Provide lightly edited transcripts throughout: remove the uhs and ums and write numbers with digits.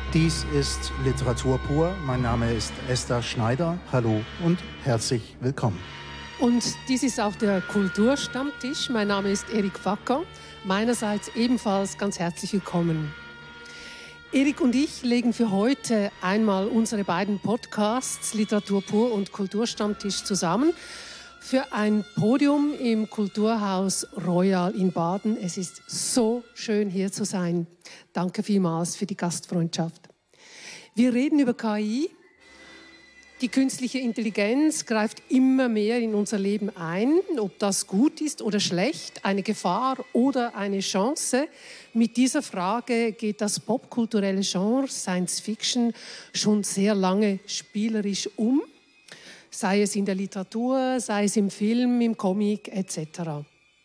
Dies ist Literatur pur. Mein Name ist Esther Schneider. Hallo und herzlich willkommen. Und dies ist auch der Kulturstammtisch. Mein Name ist Erik Facker. Meinerseits ebenfalls ganz herzlich willkommen. Erik und ich legen für heute einmal unsere beiden Podcasts Literatur pur und Kulturstammtisch zusammen für ein Podium im Kulturhaus Royal in Baden. Es ist so schön, hier zu sein. Danke vielmals für die Gastfreundschaft. Wir reden über KI. Die künstliche Intelligenz greift immer mehr in unser Leben ein. Ob das gut ist oder schlecht, eine Gefahr oder eine Chance. Mit dieser Frage geht das popkulturelle Genre Science Fiction schon sehr lange spielerisch um. Sei es in der Literatur, sei es im Film, im Comic etc.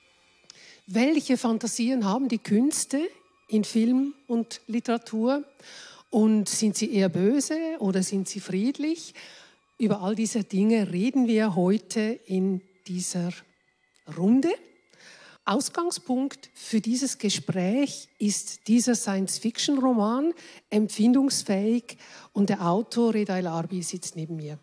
Welche Fantasien haben die Künste in Film und Literatur? Und sind sie eher böse oder sind sie friedlich? Über all diese Dinge reden wir heute in dieser Runde. Ausgangspunkt für dieses Gespräch ist dieser Science-Fiction-Roman, empfindungsfähig, und der Autor Reda El Arbi sitzt neben mir.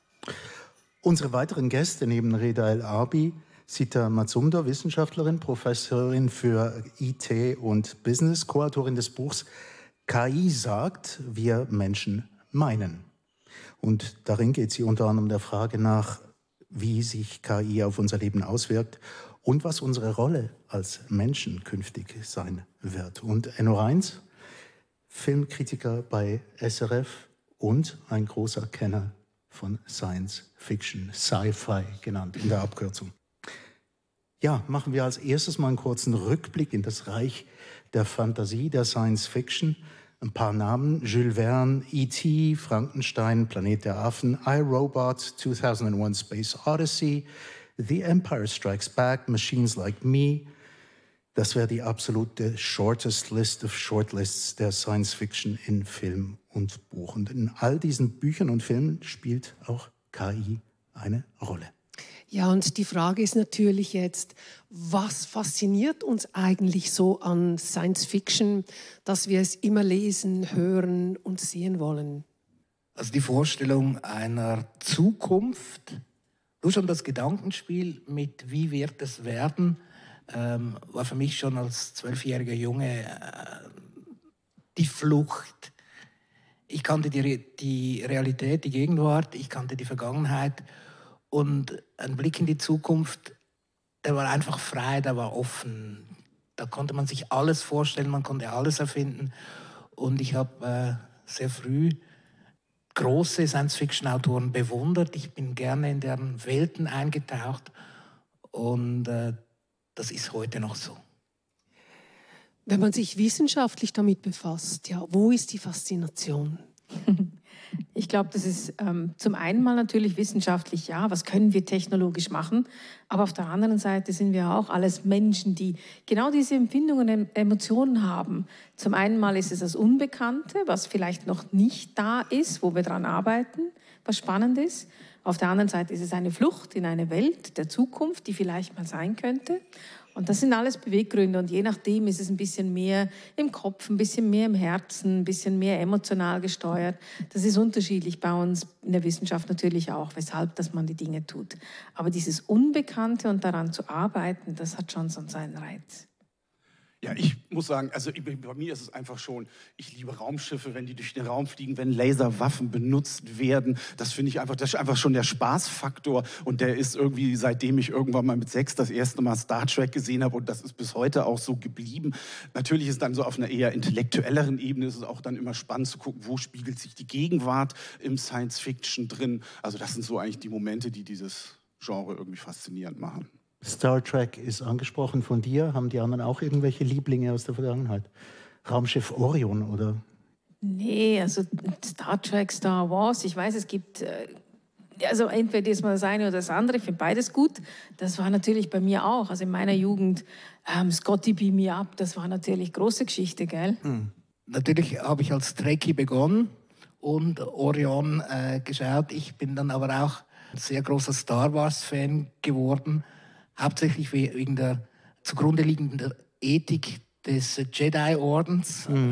Unsere weiteren Gäste neben Reda El Arbi, Sita Mazumdar, Wissenschaftlerin, Professorin für IT und Business, Co-Autorin des Buchs KI sagt, wir Menschen meinen. Und darin geht sie unter anderem der Frage nach, wie sich KI auf unser Leben auswirkt und was unsere Rolle als Menschen künftig sein wird. Und Enno Reins, Filmkritiker bei SRF und ein großer Kenner von Science Fiction, Sci-Fi genannt in der Abkürzung. Ja, machen wir als erstes mal einen kurzen Rückblick in das Reich der Fantasie, der Science Fiction. Ein paar Namen: Jules Verne, E.T., Frankenstein, Planet der Affen, iRobot, 2001 Space Odyssey, The Empire Strikes Back, Machines Like Me. Das wäre die absolute shortest list of shortlists der Science Fiction in Film und Buch. Und in all diesen Büchern und Filmen spielt auch KI eine Rolle. Ja, und die Frage ist natürlich jetzt, was fasziniert uns eigentlich so an Science Fiction, dass wir es immer lesen, hören und sehen wollen? Also die Vorstellung einer Zukunft, nur schon das Gedankenspiel mit wie wird es werden, war für mich schon als 12-jähriger Junge die Flucht. Ich kannte die Realität, die Gegenwart, ich kannte die Vergangenheit, und ein Blick in die Zukunft, der war einfach frei, der war offen. Da konnte man sich alles vorstellen, man konnte alles erfinden. Und ich habe sehr früh große Science-Fiction-Autoren bewundert. Ich bin gerne in deren Welten eingetaucht, und das ist heute noch so. Wenn man sich wissenschaftlich damit befasst, ja, wo ist die Faszination? Ich glaube, das ist zum einen mal natürlich wissenschaftlich, ja, was können wir technologisch machen, aber auf der anderen Seite sind wir auch alles Menschen, die genau diese Empfindungen und Emotionen haben. Zum einen mal ist es das Unbekannte, was vielleicht noch nicht da ist, wo wir dran arbeiten, was spannend ist. Auf der anderen Seite ist es eine Flucht in eine Welt der Zukunft, die vielleicht mal sein könnte. Und das sind alles Beweggründe, und je nachdem ist es ein bisschen mehr im Kopf, ein bisschen mehr im Herzen, ein bisschen mehr emotional gesteuert. Das ist unterschiedlich bei uns in der Wissenschaft natürlich auch, weshalb dass man die Dinge tut. Aber dieses Unbekannte und daran zu arbeiten, das hat schon so seinen Reiz. Ja, ich muss sagen, also bei mir ist es einfach schon, ich liebe Raumschiffe, wenn die durch den Raum fliegen, wenn Laserwaffen benutzt werden. Das finde ich einfach, das ist einfach schon der Spaßfaktor, und der ist irgendwie, seitdem ich irgendwann mal mit 6 das erste Mal Star Trek gesehen habe, und das ist bis heute auch so geblieben. Natürlich ist dann so auf einer eher intellektuelleren Ebene ist es auch dann immer spannend zu gucken, wo spiegelt sich die Gegenwart im Science Fiction drin. Also das sind so eigentlich die Momente, die dieses Genre irgendwie faszinierend machen. Star Trek ist angesprochen von dir. Haben die anderen auch irgendwelche Lieblinge aus der Vergangenheit? Raumschiff Orion, oder? Nee, also Star Trek, Star Wars, ich weiß, es gibt, also entweder ist mal das eine oder das andere, ich finde beides gut. Das war natürlich bei mir auch, also in meiner Jugend, Scotty Beam Me Up, das war natürlich große Geschichte, gell? Natürlich habe ich als Trekkie begonnen und Orion geschaut. Ich bin dann aber auch ein sehr großer Star Wars-Fan geworden, hauptsächlich wegen der zugrunde liegenden Ethik des Jedi-Ordens.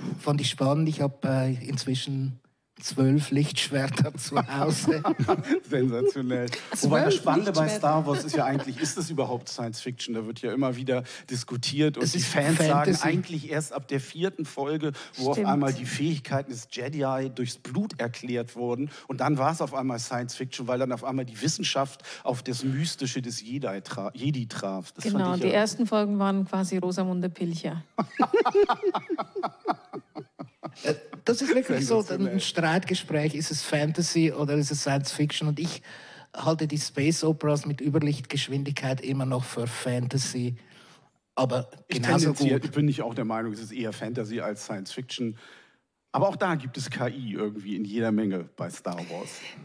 fand ich spannend. Ich habe inzwischen 12 Lichtschwerter zu Hause. Sensationell. Wobei das Spannende bei Star Wars ist ja eigentlich, ist das überhaupt Science Fiction? Da wird ja immer wieder diskutiert und die Fans sagen eigentlich erst ab der 4. Folge, wo auf einmal die Fähigkeiten des Jedi durchs Blut erklärt wurden und dann war es auf einmal Science Fiction, weil dann auf einmal die Wissenschaft auf das Mystische des Jedi traf. Das genau, die ersten Folgen waren quasi Rosamunde Pilcher. Das ist wirklich so ein Streitgespräch. Ist es Fantasy oder ist es Science Fiction? Und ich halte die Space Operas mit Überlichtgeschwindigkeit immer noch für Fantasy. Aber genauso gut. Bin ich auch der Meinung, es ist eher Fantasy als Science Fiction. Aber auch da gibt es KI irgendwie in jeder Menge bei Star Wars.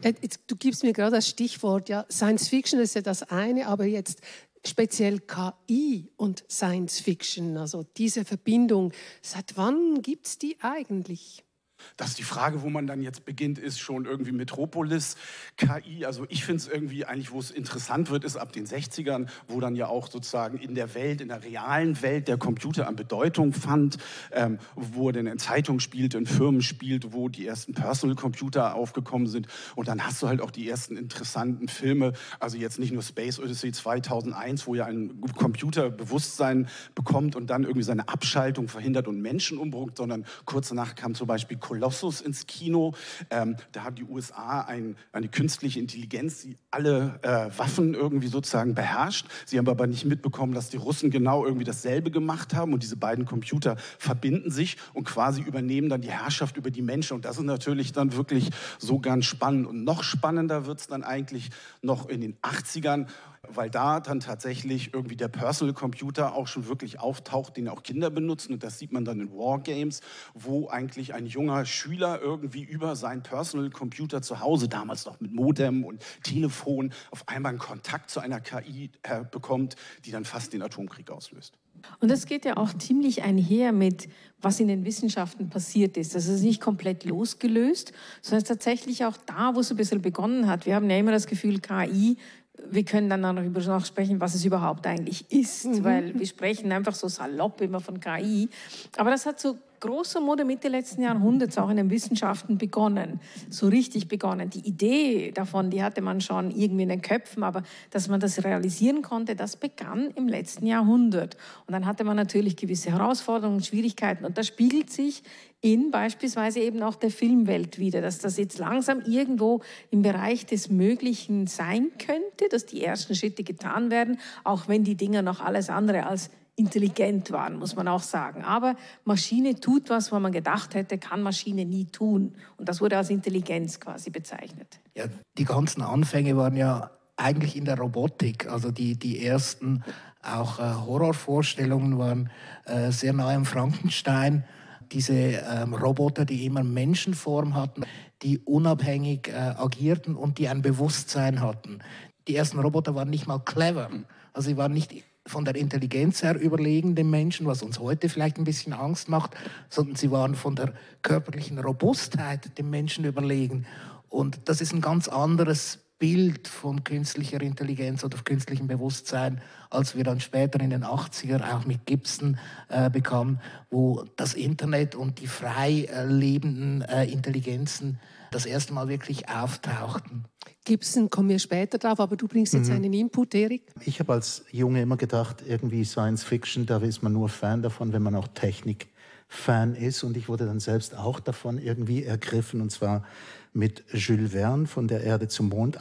Du gibst mir gerade das Stichwort. Ja, Science Fiction ist ja das eine, aber jetzt speziell KI und Science Fiction, also diese Verbindung, seit wann gibt es die eigentlich? Das ist die Frage, wo man dann jetzt beginnt, ist schon irgendwie Metropolis, KI. Also ich finde es irgendwie eigentlich, wo es interessant wird, ist ab den 60ern, wo dann ja auch sozusagen in der Welt, in der realen Welt der Computer an Bedeutung fand, wo er dann in Zeitungen spielte, in Firmen spielte, wo die ersten Personal Computer aufgekommen sind. Und dann hast du halt auch die ersten interessanten Filme, also jetzt nicht nur Space Odyssey 2001, wo ja ein Computer Bewusstsein bekommt und dann irgendwie seine Abschaltung verhindert und Menschen umbringt, sondern kurz danach kam zum Beispiel Colossus ins Kino. Da haben die USA eine künstliche Intelligenz, die alle Waffen irgendwie sozusagen beherrscht. Sie haben aber nicht mitbekommen, dass die Russen genau irgendwie dasselbe gemacht haben. Und diese beiden Computer verbinden sich und quasi übernehmen dann die Herrschaft über die Menschen. Und das ist natürlich dann wirklich so ganz spannend. Und noch spannender wird es dann eigentlich noch in den 80ern, weil da dann tatsächlich irgendwie der Personal Computer auch schon wirklich auftaucht, den auch Kinder benutzen. Und das sieht man dann in Wargames, wo eigentlich ein junger Schüler irgendwie über seinen Personal Computer zu Hause, damals noch mit Modem und Telefon, auf einmal einen Kontakt zu einer KI bekommt, die dann fast den Atomkrieg auslöst. Und das geht ja auch ziemlich einher mit, was in den Wissenschaften passiert ist. Das ist nicht komplett losgelöst, sondern tatsächlich auch da, wo es ein bisschen begonnen hat. Wir haben ja immer das Gefühl, KI, wir können dann darüber noch sprechen, was es überhaupt eigentlich ist, weil wir sprechen einfach so salopp immer von KI. Aber das hat so großer Mode Mitte letzten Jahrhunderts auch in den Wissenschaften begonnen, so richtig begonnen. Die Idee davon, die hatte man schon irgendwie in den Köpfen, aber dass man das realisieren konnte, das begann im letzten Jahrhundert. Und dann hatte man natürlich gewisse Herausforderungen, Schwierigkeiten und das spiegelt sich in beispielsweise eben auch der Filmwelt wieder, dass das jetzt langsam irgendwo im Bereich des Möglichen sein könnte, dass die ersten Schritte getan werden, auch wenn die Dinger noch alles andere als intelligent waren, muss man auch sagen. Aber Maschine tut was, wo man gedacht hätte, kann Maschine nie tun. Und das wurde als Intelligenz quasi bezeichnet. Ja, die ganzen Anfänge waren ja eigentlich in der Robotik. Also die ersten auch Horrorvorstellungen waren sehr nahe am Frankenstein. Diese Roboter, die immer Menschenform hatten, die unabhängig agierten und die ein Bewusstsein hatten. Die ersten Roboter waren nicht mal clever. Also sie waren nicht von der Intelligenz her überlegen dem Menschen, was uns heute vielleicht ein bisschen Angst macht, sondern sie waren von der körperlichen Robustheit dem Menschen überlegen. Und das ist ein ganz anderes Bild von künstlicher Intelligenz oder künstlichem Bewusstsein, als wir dann später in den 80er auch mit Gibson bekamen, wo das Internet und die frei lebenden Intelligenzen das erste Mal wirklich auftauchten. Gibson kommen wir später drauf, aber du bringst jetzt einen Input, Erik. Ich habe als Junge immer gedacht, irgendwie Science Fiction, da ist man nur Fan davon, wenn man auch Technik-Fan ist. Und ich wurde dann selbst auch davon irgendwie ergriffen, und zwar mit Jules Verne von der Erde zum Mond.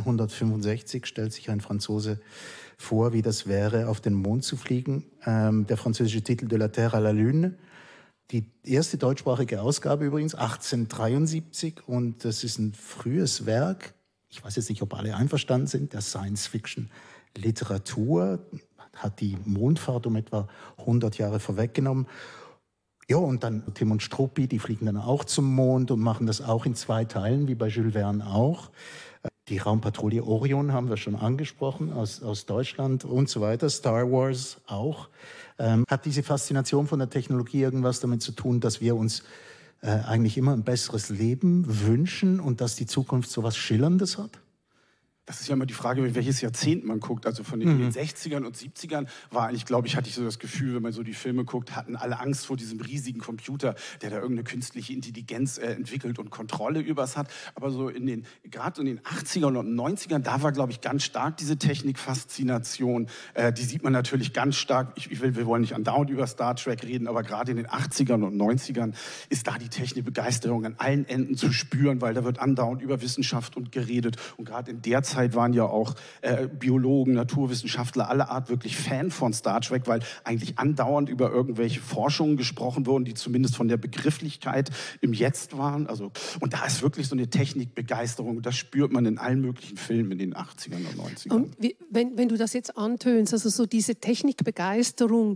1865 stellt sich ein Franzose vor, wie das wäre, auf den Mond zu fliegen. Der französische Titel De la Terre à la Lune. Die erste deutschsprachige Ausgabe übrigens, 1873. Und das ist ein frühes Werk. Ich weiß jetzt nicht, ob alle einverstanden sind, der Science-Fiction-Literatur hat die Mondfahrt um etwa 100 Jahre vorweggenommen. Ja, und dann Tim und Struppi, die fliegen dann auch zum Mond und machen das auch in 2 Teilen, wie bei Jules Verne auch. Die Raumpatrouille Orion haben wir schon angesprochen, aus Deutschland und so weiter. Star Wars auch. Hat diese Faszination von der Technologie irgendwas damit zu tun, dass wir uns eigentlich immer ein besseres Leben wünschen und dass die Zukunft so was Schillerndes hat? Das ist ja immer die Frage, welches Jahrzehnt man guckt. Also von den 60ern und 70ern war eigentlich, glaube ich, hatte ich so das Gefühl, wenn man so die Filme guckt, hatten alle Angst vor diesem riesigen Computer, der da irgendeine künstliche Intelligenz entwickelt und Kontrolle übers hat. Aber so gerade in den 80ern und 90ern, da war, glaube ich, ganz stark diese Technikfaszination. Die sieht man natürlich ganz stark. Wir wollen nicht andauernd über Star Trek reden, aber gerade in den 80ern und 90ern ist da die Technikbegeisterung an allen Enden zu spüren, weil da wird andauernd über Wissenschaft und geredet. Und gerade in der Zeit waren ja auch Biologen, Naturwissenschaftler aller Art wirklich Fan von Star Trek, weil eigentlich andauernd über irgendwelche Forschungen gesprochen wurden, die zumindest von der Begrifflichkeit im Jetzt waren. Also, und da ist wirklich so eine Technikbegeisterung. Das spürt man in allen möglichen Filmen in den 80ern und 90ern. Und wenn du das jetzt antönst, also so diese Technikbegeisterung,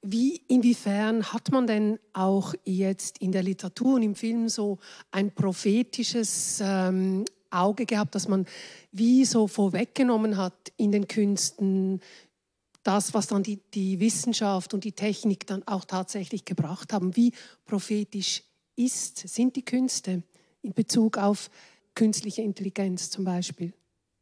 inwiefern hat man denn auch jetzt in der Literatur und im Film so ein prophetisches Auge gehabt, dass man wie so vorweggenommen hat in den Künsten, das, was dann die Wissenschaft und die Technik dann auch tatsächlich gebracht haben. Wie prophetisch sind die Künste in Bezug auf künstliche Intelligenz zum Beispiel?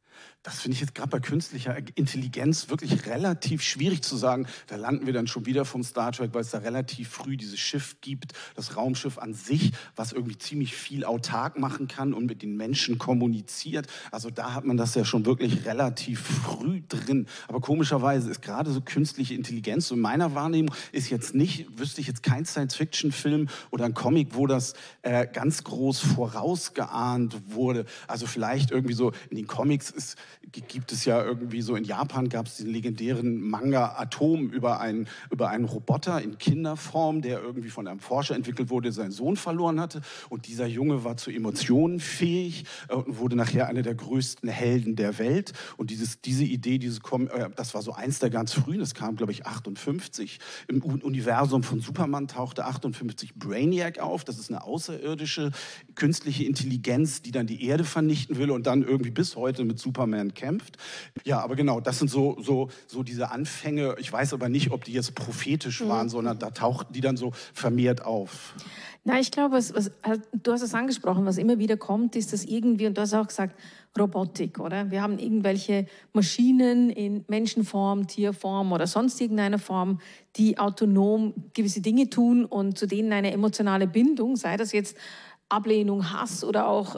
Das finde ich jetzt gerade bei künstlicher Intelligenz wirklich relativ schwierig zu sagen. Da landen wir dann schon wieder vom Star Trek, weil es da relativ früh dieses Schiff gibt, das Raumschiff an sich, was irgendwie ziemlich viel autark machen kann und mit den Menschen kommuniziert. Also da hat man das ja schon wirklich relativ früh drin. Aber komischerweise ist gerade so künstliche Intelligenz, so in meiner Wahrnehmung, wüsste ich jetzt kein Science-Fiction-Film oder ein Comic, wo das ganz groß vorausgeahnt wurde. Also vielleicht irgendwie so in den Comics gibt es ja irgendwie so, in Japan gab es diesen legendären Manga Atom über einen Roboter in Kinderform, der irgendwie von einem Forscher entwickelt wurde, der seinen Sohn verloren hatte. Und dieser Junge war zu Emotionen fähig und wurde nachher einer der größten Helden der Welt. Und diese Idee, das war so eins der ganz frühen, das kam, glaube ich, 58. Im Universum von Superman tauchte 58 Brainiac auf. Das ist eine außerirdische künstliche Intelligenz, die dann die Erde vernichten will und dann irgendwie bis heute mit Superman kämpft. Ja, aber genau, das sind so diese Anfänge. Ich weiß aber nicht, ob die jetzt prophetisch waren, sondern da tauchten die dann so vermehrt auf. Na, ich glaube, du hast es angesprochen, was immer wieder kommt, ist das irgendwie, und du hast auch gesagt, Robotik, oder? Wir haben irgendwelche Maschinen in Menschenform, Tierform oder sonst irgendeiner Form, die autonom gewisse Dinge tun und zu denen eine emotionale Bindung, sei das jetzt Ablehnung, Hass oder auch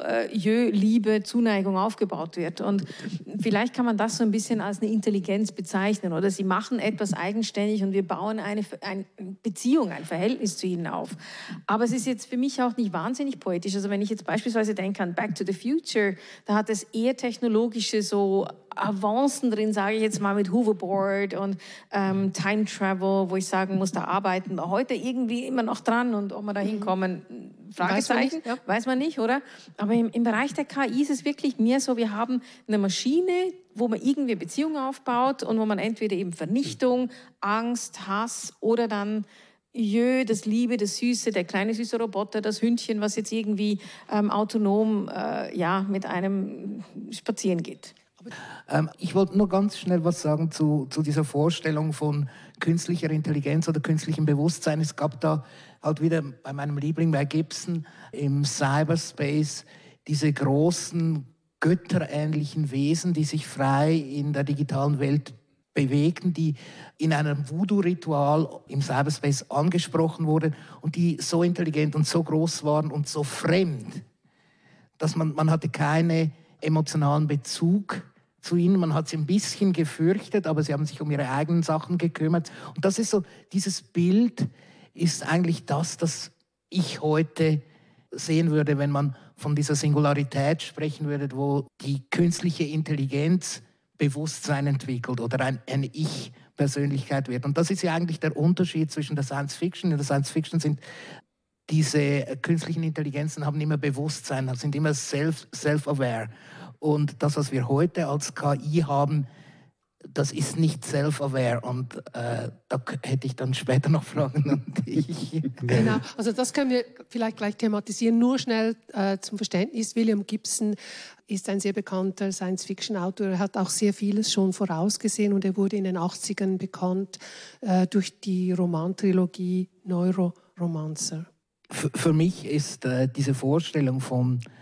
Liebe, Zuneigung aufgebaut wird. Und vielleicht kann man das so ein bisschen als eine Intelligenz bezeichnen. Oder sie machen etwas eigenständig und wir bauen eine Beziehung, ein Verhältnis zu ihnen auf. Aber es ist jetzt für mich auch nicht wahnsinnig poetisch. Also wenn ich jetzt beispielsweise denke an Back to the Future, da hat es eher technologische so Avancen drin, sage ich jetzt mal, mit Hoverboard und Time Travel, wo ich sagen muss, da arbeiten wir heute irgendwie immer noch dran und ob wir da hinkommen, Fragezeichen, weiß man nicht, oder? Aber im Bereich der KI ist es wirklich mehr so, wir haben eine Maschine, wo man irgendwie Beziehungen aufbaut und wo man entweder eben Vernichtung, Angst, Hass oder dann das Liebe, das Süße, der kleine süße Roboter, das Hündchen, was jetzt irgendwie autonom mit einem spazieren geht. Ich wollte nur ganz schnell was sagen zu dieser Vorstellung von künstlicher Intelligenz oder künstlichem Bewusstsein. Es gab da halt wieder bei meinem Liebling, bei Gibson, im Cyberspace diese großen götterähnlichen Wesen, die sich frei in der digitalen Welt bewegten, die in einem Voodoo-Ritual im Cyberspace angesprochen wurden und die so intelligent und so groß waren und so fremd, dass man hatte keinen emotionalen Bezug zu ihnen. Man hat sie ein bisschen gefürchtet, aber sie haben sich um ihre eigenen Sachen gekümmert. Und das ist so, dieses Bild ist eigentlich das ich heute sehen würde, wenn man von dieser Singularität sprechen würde, wo die künstliche Intelligenz Bewusstsein entwickelt oder eine Ich-Persönlichkeit wird. Und das ist ja eigentlich der Unterschied zwischen der Science Fiction. In der Science Fiction sind diese künstlichen Intelligenzen haben immer Bewusstsein, sind immer self-aware. Und das, was wir heute als KI haben, das ist nicht self-aware. Und da hätte ich dann später noch Fragen an dich. Genau, also das können wir vielleicht gleich thematisieren. Nur schnell zum Verständnis. William Gibson ist ein sehr bekannter Science-Fiction-Autor. Er hat auch sehr vieles schon vorausgesehen und er wurde in den 80ern bekannt durch die Romantrilogie Neuromancer. Für mich ist diese Vorstellung von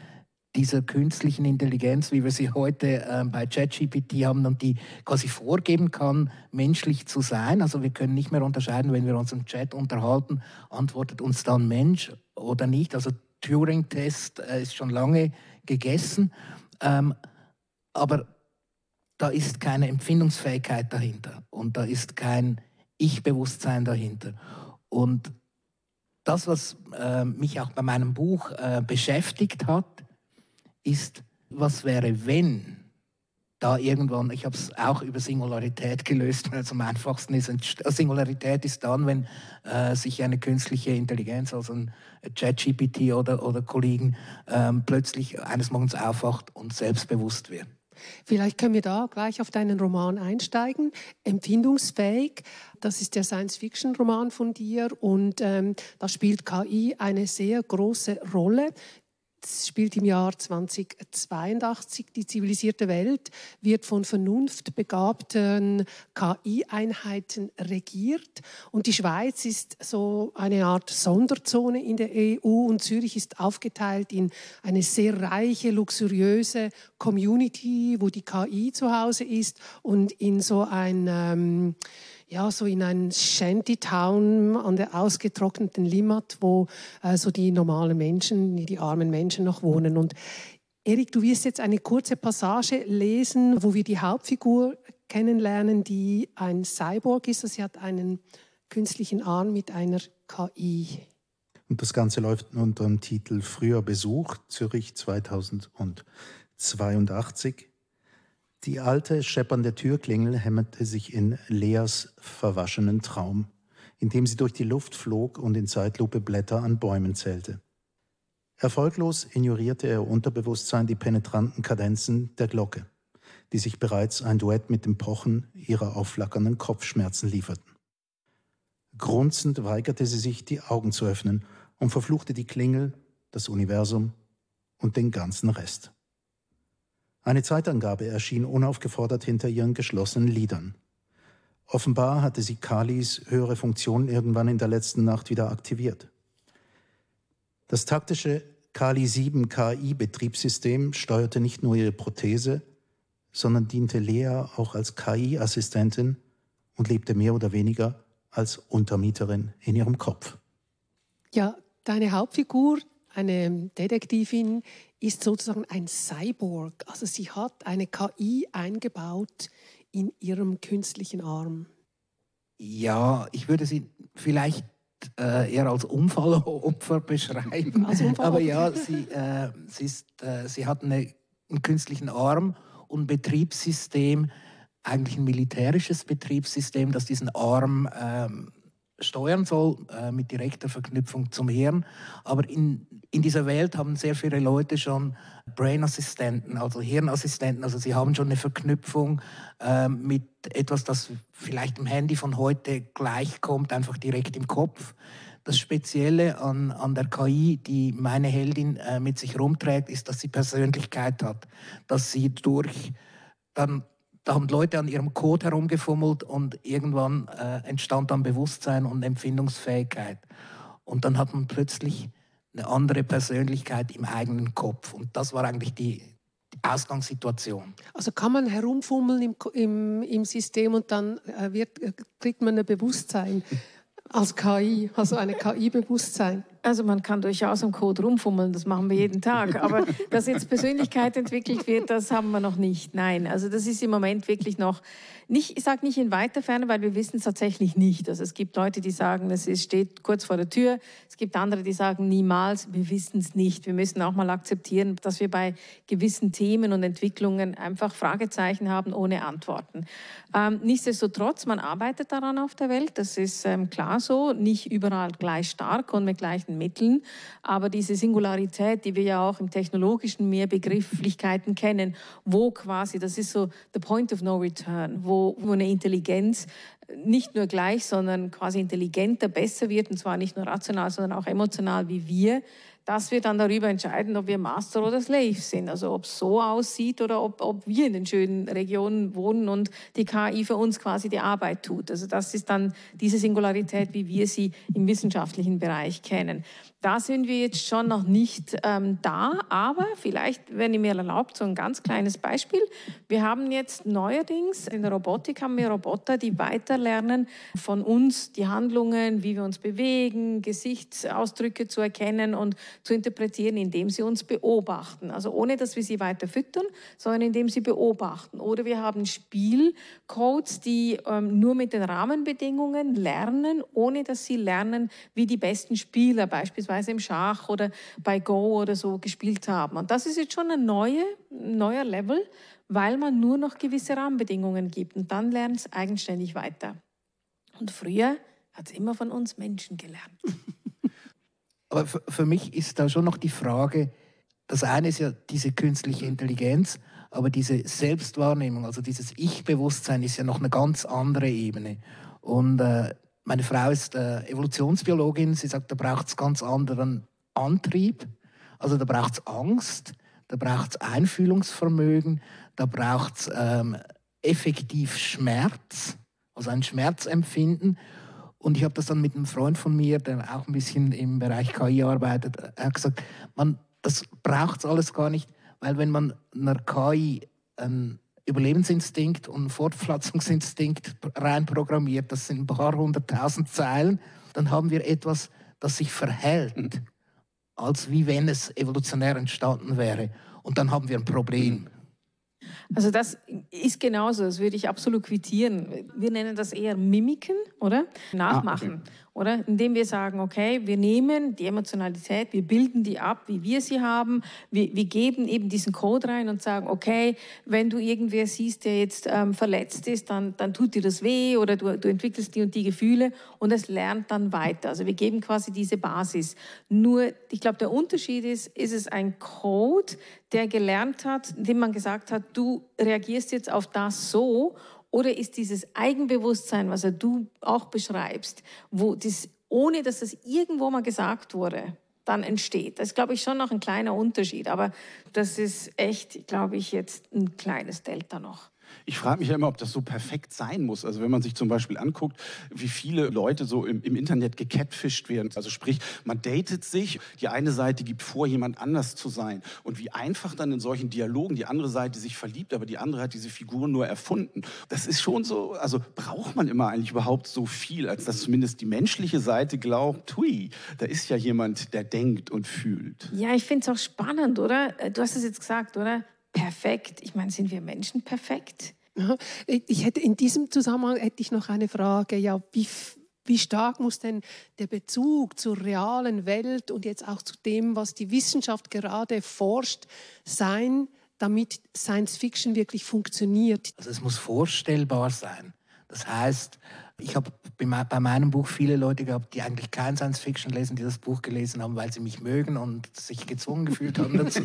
dieser künstlichen Intelligenz, wie wir sie heute bei ChatGPT haben und die quasi vorgeben kann, menschlich zu sein. Also wir können nicht mehr unterscheiden, wenn wir uns im Chat unterhalten, antwortet uns dann Mensch oder nicht. Also Turing-Test ist schon lange gegessen. Aber da ist keine Empfindungsfähigkeit dahinter und da ist kein Ich-Bewusstsein dahinter. Und das, was mich auch bei meinem Buch beschäftigt hat, ist, was wäre, wenn da irgendwann, ich habe es auch über Singularität gelöst, weil es am einfachsten ist. Singularität ist dann, wenn sich eine künstliche Intelligenz, also ein ChatGPT oder Kollegen, plötzlich eines Morgens aufwacht und selbstbewusst wird. Vielleicht können wir da gleich auf deinen Roman einsteigen. Empfindungsfähig, das ist der Science-Fiction-Roman von dir und da spielt KI eine sehr große Rolle. Es spielt im Jahr 2082. Die zivilisierte Welt wird von vernunftbegabten KI-Einheiten regiert. Und die Schweiz ist so eine Art Sonderzone in der EU. Und Zürich ist aufgeteilt in eine sehr reiche, luxuriöse Community, wo die KI zu Hause ist. Und in so ein so in ein Shantytown an der ausgetrockneten Limmat, wo so die normalen Menschen, die armen Menschen noch wohnen. Und Erik, du wirst jetzt eine kurze Passage lesen, wo wir die Hauptfigur kennenlernen, die ein Cyborg ist. Also sie hat einen künstlichen Arm mit einer KI. Und das Ganze läuft unter dem Titel Früher Besuch, Zürich 2082. Die alte, scheppernde Türklingel hämmerte sich in Leas verwaschenen Traum, indem sie durch die Luft flog und in Zeitlupe Blätter an Bäumen zählte. Erfolglos ignorierte ihr Unterbewusstsein die penetranten Kadenzen der Glocke, die sich bereits ein Duett mit dem Pochen ihrer aufflackernden Kopfschmerzen lieferten. Grunzend weigerte sie sich, die Augen zu öffnen und verfluchte die Klingel, das Universum und den ganzen Rest. Eine Zeitangabe erschien unaufgefordert hinter ihren geschlossenen Lidern. Offenbar hatte sie Kalis höhere Funktion irgendwann in der letzten Nacht wieder aktiviert. Das taktische Kali 7 KI-Betriebssystem steuerte nicht nur ihre Prothese, sondern diente Lea auch als KI-Assistentin und lebte mehr oder weniger als Untermieterin in ihrem Kopf. Ja, deine Hauptfigur, eine Detektivin, ist sozusagen ein Cyborg. Also sie hat eine KI eingebaut in ihrem künstlichen Arm. Ja, ich würde sie vielleicht eher als Unfallopfer beschreiben. Als Unfallopfer? Aber ja, sie hat einen künstlichen Arm und ein Betriebssystem, eigentlich ein militärisches Betriebssystem, das diesen Arm steuern soll, mit direkter Verknüpfung zum Hirn. Aber in dieser Welt haben sehr viele Leute schon Brain-Assistenten, also Hirnassistenten. Also sie haben schon eine Verknüpfung mit etwas, das vielleicht im Handy von heute gleichkommt, einfach direkt im Kopf. Das Spezielle an der KI, die meine Heldin mit sich rumträgt, ist, dass sie Persönlichkeit hat. Dass sie da haben Leute an ihrem Code herumgefummelt und irgendwann entstand dann Bewusstsein und Empfindungsfähigkeit. Und dann hat man plötzlich eine andere Persönlichkeit im eigenen Kopf. Und das war eigentlich die Ausgangssituation. Also kann man herumfummeln im System und dann kriegt man ein Bewusstsein als KI, also eine KI-Bewusstsein. Also man kann durchaus am Code rumfummeln, das machen wir jeden Tag. Aber dass jetzt Persönlichkeit entwickelt wird, das haben wir noch nicht. Nein, also das ist im Moment wirklich noch nicht, ich sage nicht in weiter Ferne, weil wir wissen es tatsächlich nicht. Also es gibt Leute, die sagen, es steht kurz vor der Tür. Es gibt andere, die sagen, niemals, wir wissen es nicht. Wir müssen auch mal akzeptieren, dass wir bei gewissen Themen und Entwicklungen einfach Fragezeichen haben ohne Antworten. Nichtsdestotrotz, man arbeitet daran auf der Welt, das ist klar so, nicht überall gleich stark und mit gleichen Mitteln, aber diese Singularität, die wir ja auch im Technologischen mehr Begrifflichkeiten kennen, wo quasi, das ist so the point of no return, wo eine Intelligenz nicht nur gleich, sondern quasi intelligenter, besser wird, und zwar nicht nur rational, sondern auch emotional wie wir, dass wir dann darüber entscheiden, ob wir Master oder Slave sind. Also ob es so aussieht oder ob wir in den schönen Regionen wohnen und die KI für uns quasi die Arbeit tut. Also das ist dann diese Singularität, wie wir sie im wissenschaftlichen Bereich kennen. Da sind wir jetzt schon noch nicht da, aber vielleicht, wenn ihr mir erlaubt, so ein ganz kleines Beispiel. Wir haben jetzt neuerdings in der Robotik haben wir Roboter, die weiterlernen von uns die Handlungen, wie wir uns bewegen, Gesichtsausdrücke zu erkennen und zu interpretieren, indem sie uns beobachten. Also ohne, dass wir sie weiter füttern, sondern indem sie beobachten. Oder wir haben Spielcodes, die nur mit den Rahmenbedingungen lernen, ohne dass sie lernen, wie die besten Spieler beispielsweise im Schach oder bei Go oder so gespielt haben. Und das ist jetzt schon ein neuer Level, weil man nur noch gewisse Rahmenbedingungen gibt. Und dann lernt es eigenständig weiter. Und früher hat es immer von uns Menschen gelernt. Aber für mich ist da schon noch die Frage, das eine ist ja diese künstliche Intelligenz, aber diese Selbstwahrnehmung, also dieses Ich-Bewusstsein ist ja noch eine ganz andere Ebene. Und meine Frau ist Evolutionsbiologin. Sie sagt, da braucht es ganz anderen Antrieb. Also da braucht es Angst, da braucht es Einfühlungsvermögen, da braucht es effektiv Schmerz, also ein Schmerzempfinden. Und ich habe das dann mit einem Freund von mir, der auch ein bisschen im Bereich KI arbeitet, gesagt, das braucht es alles gar nicht, weil wenn man einer KI Überlebensinstinkt und Fortpflanzungsinstinkt reinprogrammiert, das sind ein paar 100.000 Zeilen, dann haben wir etwas, das sich verhält, als wie wenn es evolutionär entstanden wäre. Und dann haben wir ein Problem. Also das ist genauso, das würde ich absolut quittieren. Wir nennen das eher Mimiken, oder? Nachmachen. Okay. Oder? Indem wir sagen, okay, wir nehmen die Emotionalität, wir bilden die ab, wie wir sie haben, wir geben eben diesen Code rein und sagen, okay, wenn du irgendwer siehst, der jetzt verletzt ist, dann tut dir das weh oder du entwickelst die und die Gefühle und es lernt dann weiter. Also wir geben quasi diese Basis. Nur, ich glaube, der Unterschied ist es ein Code, der gelernt hat, dem man gesagt hat, du reagierst jetzt auf das so. Oder ist dieses Eigenbewusstsein, was du auch beschreibst, wo das, ohne dass das irgendwo mal gesagt wurde, dann entsteht. Das ist, glaube ich, schon noch ein kleiner Unterschied. Aber das ist echt, glaube ich, jetzt ein kleines Delta noch. Ich frage mich ja immer, ob das so perfekt sein muss. Also wenn man sich zum Beispiel anguckt, wie viele Leute so im Internet gecatfischt werden. Also sprich, man datet sich, die eine Seite gibt vor, jemand anders zu sein. Und wie einfach dann in solchen Dialogen die andere Seite sich verliebt, aber die andere hat diese Figur nur erfunden. Das ist schon so, also braucht man immer eigentlich überhaupt so viel, als dass zumindest die menschliche Seite glaubt, hui, da ist ja jemand, der denkt und fühlt. Ja, ich finde es auch spannend, oder? Du hast es jetzt gesagt, oder? Perfekt. Ich meine, sind wir Menschen perfekt? Ich hätte in diesem Zusammenhang noch eine Frage. Ja, wie stark muss denn der Bezug zur realen Welt und jetzt auch zu dem, was die Wissenschaft gerade forscht, sein, damit Science Fiction wirklich funktioniert? Also es muss vorstellbar sein. Das heißt, ich habe bei meinem Buch viele Leute gehabt, die eigentlich kein Science-Fiction lesen, die das Buch gelesen haben, weil sie mich mögen und sich gezwungen gefühlt haben dazu.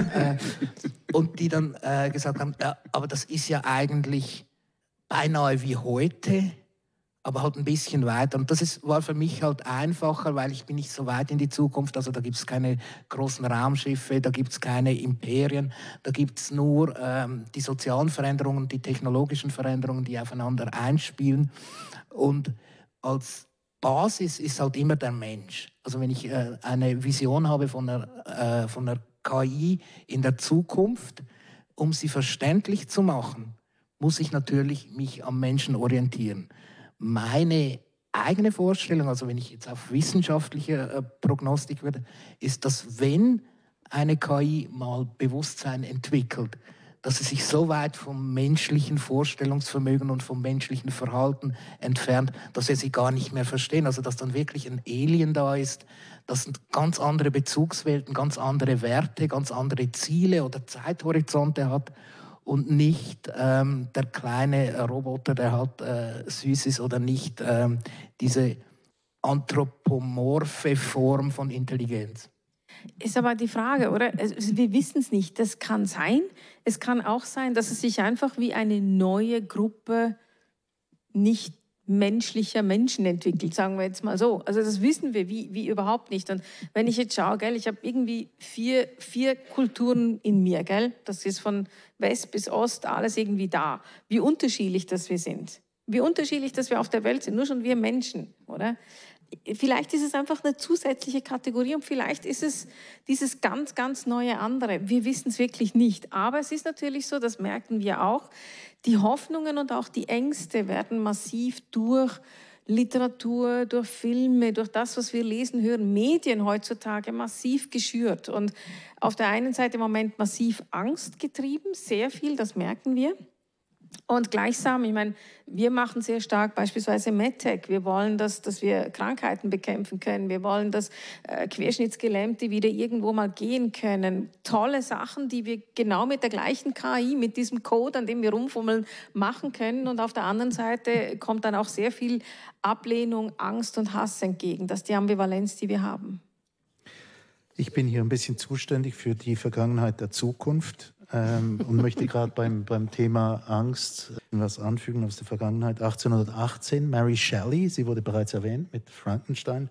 Und die dann gesagt haben, ja, aber das ist ja eigentlich beinahe wie heute, aber halt ein bisschen weiter. Und das war für mich halt einfacher, weil ich bin nicht so weit in die Zukunft. Also da gibt es keine großen Raumschiffe, da gibt es keine Imperien, da gibt es nur die sozialen Veränderungen, die technologischen Veränderungen, die aufeinander einspielen. Und als Basis ist halt immer der Mensch. Also wenn ich eine Vision habe von einer KI in der Zukunft, um sie verständlich zu machen, muss ich natürlich mich am Menschen orientieren. Meine eigene Vorstellung, also wenn ich jetzt auf wissenschaftliche Prognostik würde, ist, dass wenn eine KI mal Bewusstsein entwickelt, dass sie sich so weit vom menschlichen Vorstellungsvermögen und vom menschlichen Verhalten entfernt, dass wir sie gar nicht mehr verstehen. Also dass dann wirklich ein Alien da ist, das ganz andere Bezugswelten, ganz andere Werte, ganz andere Ziele oder Zeithorizonte hat. Und nicht der kleine Roboter, der halt süß ist oder nicht diese anthropomorphe Form von Intelligenz. Ist aber die Frage, oder? Also, wir wissen es nicht. Das kann sein. Es kann auch sein, dass es sich einfach wie eine neue Gruppe nicht menschlicher Menschen entwickelt, sagen wir jetzt mal so. Also das wissen wir wie überhaupt nicht. Und wenn ich jetzt schaue, gell, ich habe irgendwie vier Kulturen in mir, gell? Das ist von West bis Ost alles irgendwie da. Wie unterschiedlich das wir sind. Wie unterschiedlich dass wir auf der Welt sind, nur schon wir Menschen, oder? Vielleicht ist es einfach eine zusätzliche Kategorie und vielleicht ist es dieses ganz, ganz neue andere. Wir wissen es wirklich nicht. Aber es ist natürlich so, das merken wir auch, die Hoffnungen und auch die Ängste werden massiv durch Literatur, durch Filme, durch das, was wir lesen, hören, Medien heutzutage massiv geschürt. Und auf der einen Seite im Moment massiv Angst getrieben, sehr viel, das merken wir. Und gleichsam, ich meine, wir machen sehr stark beispielsweise MedTech. Wir wollen, dass wir Krankheiten bekämpfen können. Wir wollen, dass Querschnittsgelähmte wieder irgendwo mal gehen können. Tolle Sachen, die wir genau mit der gleichen KI, mit diesem Code, an dem wir rumfummeln, machen können. Und auf der anderen Seite kommt dann auch sehr viel Ablehnung, Angst und Hass entgegen. Das ist die Ambivalenz, die wir haben. Ich bin hier ein bisschen zuständig für die Vergangenheit der Zukunft und möchte gerade beim Thema Angst was anfügen aus der Vergangenheit. 1818, Mary Shelley, sie wurde bereits erwähnt, mit Frankenstein.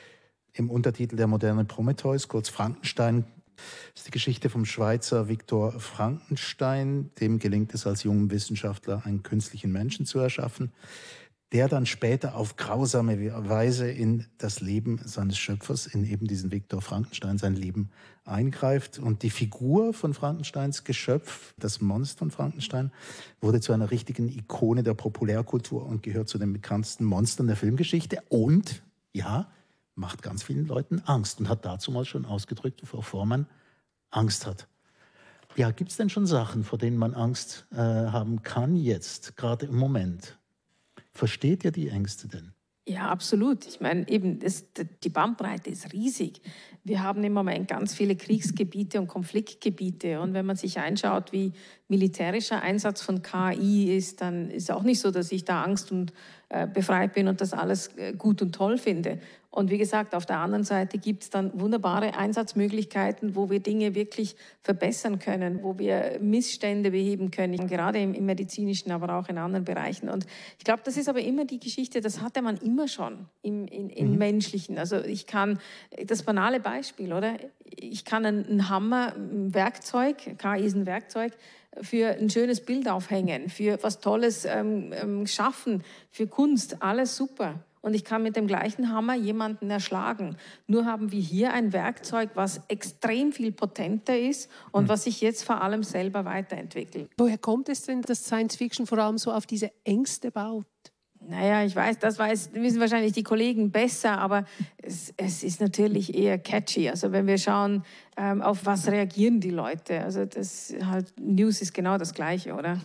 Im Untertitel Der moderne Prometheus, kurz Frankenstein, ist die Geschichte vom Schweizer Viktor Frankenstein. Dem gelingt es als jungen Wissenschaftler, einen künstlichen Menschen zu erschaffen, der dann später auf grausame Weise in das Leben seines Schöpfers, in eben diesen Viktor Frankenstein, sein Leben eingreift. Und die Figur von Frankensteins Geschöpf, das Monster von Frankenstein, wurde zu einer richtigen Ikone der Populärkultur und gehört zu den bekanntesten Monstern der Filmgeschichte und, ja, macht ganz vielen Leuten Angst und hat dazu mal schon ausgedrückt, wovor man Angst hat. Ja, gibt es denn schon Sachen, vor denen man Angst haben kann jetzt, gerade im Moment? Versteht ihr die Ängste denn? Ja, absolut. Ich meine, eben die Bandbreite ist riesig. Wir haben im Moment ganz viele Kriegsgebiete und Konfliktgebiete. Und wenn man sich anschaut, wie militärischer Einsatz von KI ist, dann ist auch nicht so, dass ich da Angst und befreit bin und das alles gut und toll finde. Und wie gesagt, auf der anderen Seite gibt es dann wunderbare Einsatzmöglichkeiten, wo wir Dinge wirklich verbessern können, wo wir Missstände beheben können, gerade im medizinischen, aber auch in anderen Bereichen. Und ich glaube, das ist aber immer die Geschichte, das hatte man immer schon im Menschlichen. Also ich kann, das banale Beispiel, oder? Ich kann einen Hammer, ein Werkzeug, KI ist ein Werkzeug, für ein schönes Bild aufhängen, für was Tolles schaffen, für Kunst, alles super. Und ich kann mit dem gleichen Hammer jemanden erschlagen. Nur haben wir hier ein Werkzeug, was extrem viel potenter ist und was sich jetzt vor allem selber weiterentwickelt. Woher kommt es denn, dass Science Fiction vor allem so auf diese Ängste baut? Naja, ich weiß, das wissen wahrscheinlich die Kollegen besser, aber es ist natürlich eher catchy. Also wenn wir schauen, auf was reagieren die Leute. Also das halt, News ist genau das Gleiche, oder?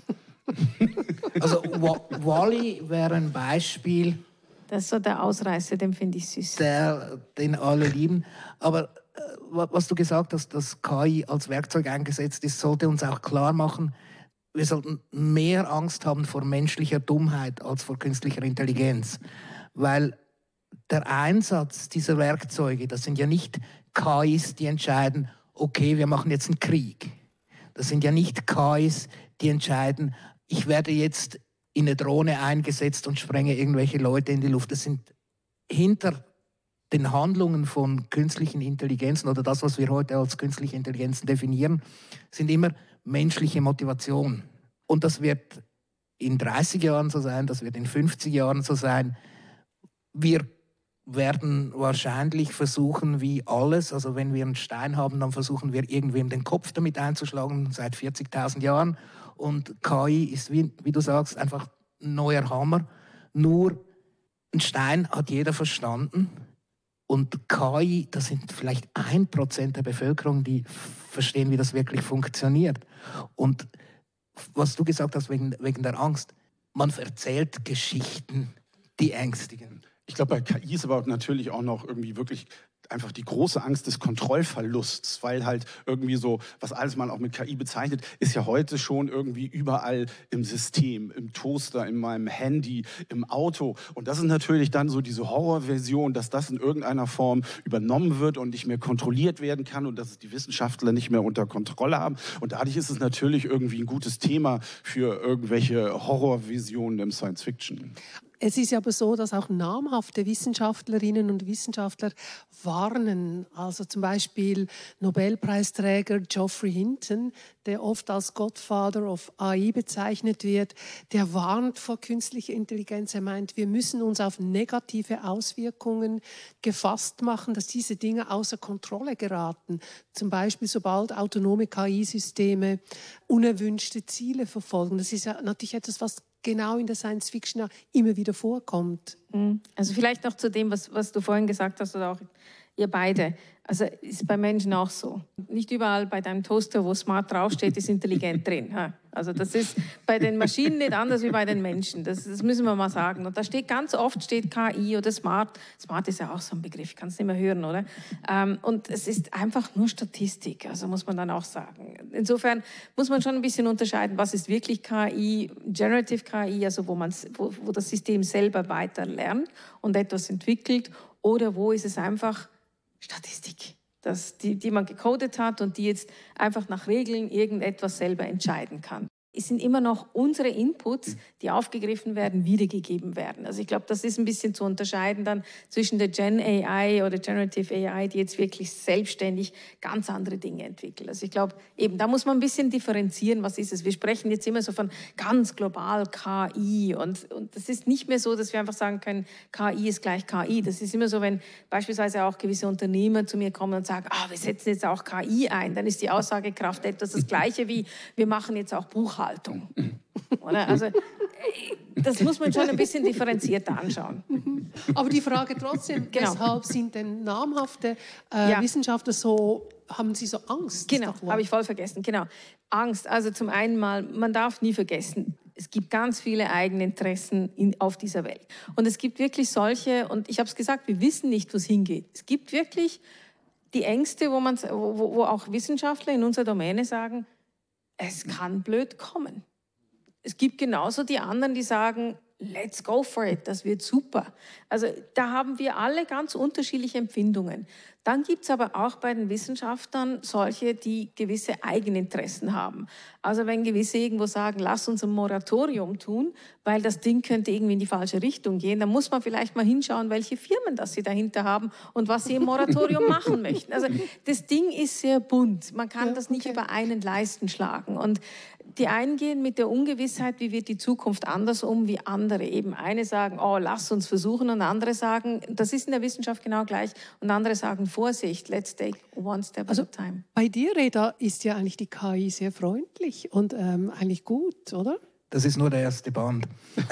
Also Wall-E wäre ein Beispiel. Das ist so der Ausreißer, den finde ich süß. Den alle lieben. Aber was du gesagt hast, dass KI als Werkzeug eingesetzt ist, sollte uns auch klar machen, wir sollten mehr Angst haben vor menschlicher Dummheit als vor künstlicher Intelligenz. Weil der Einsatz dieser Werkzeuge, das sind ja nicht KIs, die entscheiden, okay, wir machen jetzt einen Krieg. Das sind ja nicht KIs, die entscheiden, ich werde jetzt in eine Drohne eingesetzt und sprenge irgendwelche Leute in die Luft. Das sind hinter den Handlungen von künstlichen Intelligenzen oder das, was wir heute als künstliche Intelligenzen definieren, sind immer menschliche Motivation. Und das wird in 30 Jahren so sein, das wird in 50 Jahren so sein. Wir werden wahrscheinlich versuchen, wie alles, also wenn wir einen Stein haben, dann versuchen wir irgendwem den Kopf damit einzuschlagen, seit 40.000 Jahren. Und KI ist, wie du sagst, einfach ein neuer Hammer. Nur ein Stein hat jeder verstanden. Und KI, das sind vielleicht 1% der Bevölkerung, die verstehen, wie das wirklich funktioniert. Und was du gesagt hast wegen der Angst, man erzählt Geschichten, die ängstigen. Ich glaube, bei KI ist aber natürlich auch noch irgendwie wirklich einfach die große Angst des Kontrollverlusts, weil halt irgendwie so, was alles man auch mit KI bezeichnet, ist ja heute schon irgendwie überall im System, im Toaster, in meinem Handy, im Auto. Und das ist natürlich dann so diese Horrorversion, dass das in irgendeiner Form übernommen wird und nicht mehr kontrolliert werden kann und dass es die Wissenschaftler nicht mehr unter Kontrolle haben. Und dadurch ist es natürlich irgendwie ein gutes Thema für irgendwelche Horrorvisionen im Science Fiction. Es ist aber so, dass auch namhafte Wissenschaftlerinnen und Wissenschaftler warnen. Also zum Beispiel Nobelpreisträger Geoffrey Hinton, der oft als Godfather of AI bezeichnet wird, der warnt vor künstlicher Intelligenz. Er meint, wir müssen uns auf negative Auswirkungen gefasst machen, dass diese Dinge außer Kontrolle geraten. Zum Beispiel, sobald autonome KI-Systeme unerwünschte Ziele verfolgen. Das ist ja natürlich etwas, was genau in der Science Fiction immer wieder vorkommt. Also vielleicht noch zu dem, was du vorhin gesagt hast, oder auch ihr beide. Also ist bei Menschen auch so. Nicht überall bei deinem Toaster, wo smart draufsteht, ist intelligent drin. Also das ist bei den Maschinen nicht anders wie bei den Menschen. Das müssen wir mal sagen. Und da steht ganz oft KI oder Smart. Smart ist ja auch so ein Begriff, ich kann es nicht mehr hören, oder? Und es ist einfach nur Statistik, also muss man dann auch sagen. Insofern muss man schon ein bisschen unterscheiden, was ist wirklich KI, Generative KI, also wo das System selber weiter lernt und etwas entwickelt, oder wo ist es einfach Statistik, die man gecodet hat und die jetzt einfach nach Regeln irgendetwas selber entscheiden kann. Es sind immer noch unsere Inputs, die aufgegriffen werden, wiedergegeben werden. Also ich glaube, das ist ein bisschen zu unterscheiden dann zwischen der Gen AI oder Generative AI, die jetzt wirklich selbstständig ganz andere Dinge entwickelt. Also ich glaube, eben, da muss man ein bisschen differenzieren, was ist es. Wir sprechen jetzt immer so von ganz global KI und das ist nicht mehr so, dass wir einfach sagen können, KI ist gleich KI. Das ist immer so, wenn beispielsweise auch gewisse Unternehmer zu mir kommen und sagen, wir setzen jetzt auch KI ein, dann ist die Aussagekraft etwas das Gleiche wie, wir machen jetzt auch Buchhaltung. Oder? Also, das muss man schon ein bisschen differenzierter anschauen. Aber die Frage trotzdem, weshalb sind denn namhafte Wissenschaftler haben sie so Angst? Genau, habe ich voll vergessen. Genau, Angst. Also zum einen mal, man darf nie vergessen, es gibt ganz viele Eigeninteressen auf dieser Welt. Und es gibt wirklich solche, und ich habe es gesagt, wir wissen nicht, wo es hingeht. Es gibt wirklich die Ängste, wo auch Wissenschaftler in unserer Domäne sagen, es kann blöd kommen. Es gibt genauso die anderen, die sagen, let's go for it, das wird super. Also da haben wir alle ganz unterschiedliche Empfindungen. Dann gibt es aber auch bei den Wissenschaftlern solche, die gewisse Eigeninteressen haben. Also wenn gewisse irgendwo sagen, lass uns ein Moratorium tun, weil das Ding könnte irgendwie in die falsche Richtung gehen, dann muss man vielleicht mal hinschauen, welche Firmen das sie dahinter haben und was sie im Moratorium machen möchten. Also das Ding ist sehr bunt. Man kann das nicht über einen Leisten schlagen. Und die einen gehen mit der Ungewissheit, wie wird die Zukunft anders um, wie andere. Eben eine sagen, lass uns versuchen, und andere sagen, das ist in der Wissenschaft genau gleich, und andere sagen, Vorsicht, let's take one step at a time. Bei dir, Reda, ist ja eigentlich die KI sehr freundlich und eigentlich gut, oder? Das ist nur der erste Band.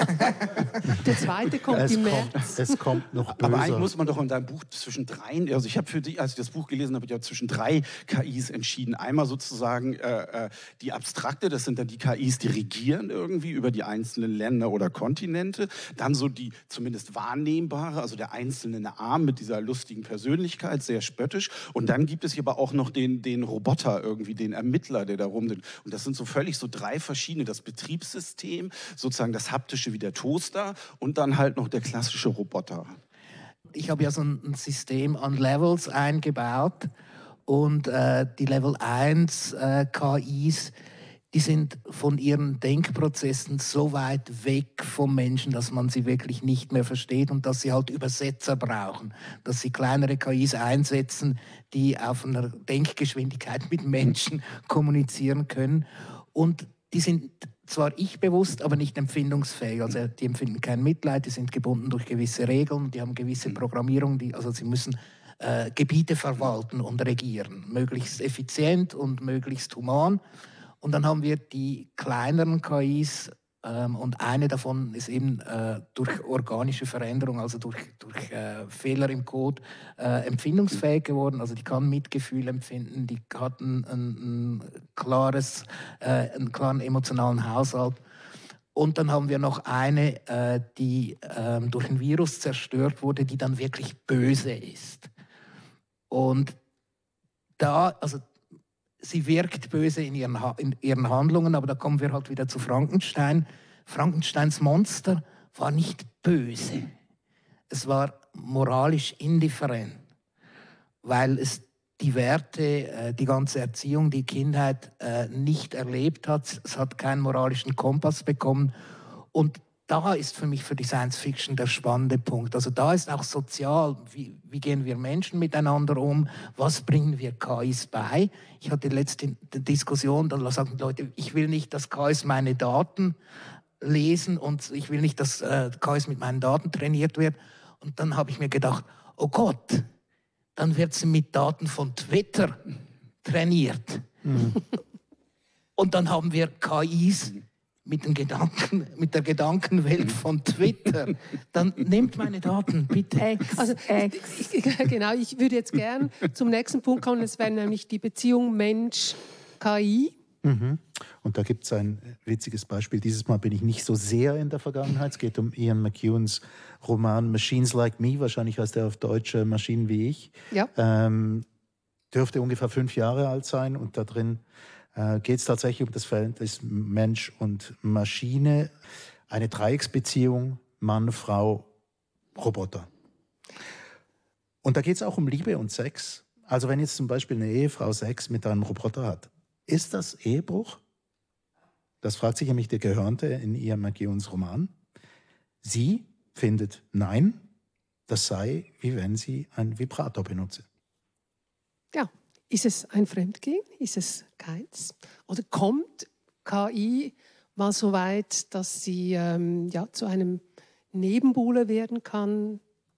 Der zweite kommt im März. Es kommt noch böser. Aber eigentlich muss man doch in deinem Buch zwischen drei, also ich habe als ich das Buch gelesen habe, ja zwischen 3 KIs entschieden. Einmal sozusagen die abstrakte, das sind dann die KIs, die regieren irgendwie über die einzelnen Länder oder Kontinente. Dann so die zumindest wahrnehmbare, also der einzelne Arm mit dieser lustigen Persönlichkeit, sehr spöttisch. Und dann gibt es hier aber auch noch den Roboter irgendwie, den Ermittler, der da rumdreht. Und das sind so völlig so 3 verschiedene, das Betriebssystem, sozusagen das haptische wie der Toaster und dann halt noch der klassische Roboter. Ich habe ja so ein System an Levels eingebaut und die Level 1 KIs, die sind von ihren Denkprozessen so weit weg vom Menschen, dass man sie wirklich nicht mehr versteht und dass sie halt Übersetzer brauchen, dass sie kleinere KIs einsetzen, die auf einer Denkgeschwindigkeit mit Menschen kommunizieren können. Und die sind zwar ich-bewusst, aber nicht empfindungsfähig. Also die empfinden kein Mitleid, die sind gebunden durch gewisse Regeln, die haben gewisse Programmierung, also sie müssen Gebiete verwalten und regieren, möglichst effizient und möglichst human. Und dann haben wir die kleineren KIs, und eine davon ist eben durch organische Veränderung, also durch Fehler im Code, empfindungsfähig geworden. Also die kann Mitgefühl empfinden, die hat einen klaren emotionalen Haushalt. Und dann haben wir noch eine, die durch ein Virus zerstört wurde, die dann wirklich böse ist. Und sie wirkt böse in ihren Handlungen, aber da kommen wir halt wieder zu Frankenstein. Frankensteins Monster war nicht böse. Es war moralisch indifferent, weil es die Werte, die ganze Erziehung, die Kindheit nicht erlebt hat. Es hat keinen moralischen Kompass bekommen. Und da ist für mich für die Science Fiction der spannende Punkt. Also da ist auch sozial, wie gehen wir Menschen miteinander um, was bringen wir KIs bei. Ich hatte letzte Diskussion, da sagten die Leute, ich will nicht, dass KIs meine Daten lesen und ich will nicht, dass KIs mit meinen Daten trainiert wird. Und dann habe ich mir gedacht, oh Gott, dann wird sie mit Daten von Twitter trainiert. Mhm. Und dann haben wir KIs mit der Gedankenwelt von Twitter. Dann nehmt meine Daten, bitte. Also, genau, ich würde jetzt gern zum nächsten Punkt kommen. Das wäre nämlich die Beziehung Mensch-KI. Mhm. Und da gibt es ein witziges Beispiel. Dieses Mal bin ich nicht so sehr in der Vergangenheit. Es geht um Ian McEwans Roman Machines Like Me. Wahrscheinlich heißt er auf Deutsch Maschinen wie ich. Ja. Dürfte ungefähr 5 Jahre alt sein. Und da drin geht es tatsächlich um das Verhältnis Mensch und Maschine. Eine Dreiecksbeziehung, Mann, Frau, Roboter. Und da geht es auch um Liebe und Sex. Also wenn jetzt zum Beispiel eine Ehefrau Sex mit einem Roboter hat, ist das Ehebruch? Das fragt sich nämlich der Gehörnte in Ian McEwans Roman. Sie findet nein, das sei, wie wenn sie einen Vibrator benutze. Ja. Ist es ein Fremdgehen? Ist es Geiz? Oder kommt KI mal so weit, dass sie zu einem Nebenbuhler werden kann?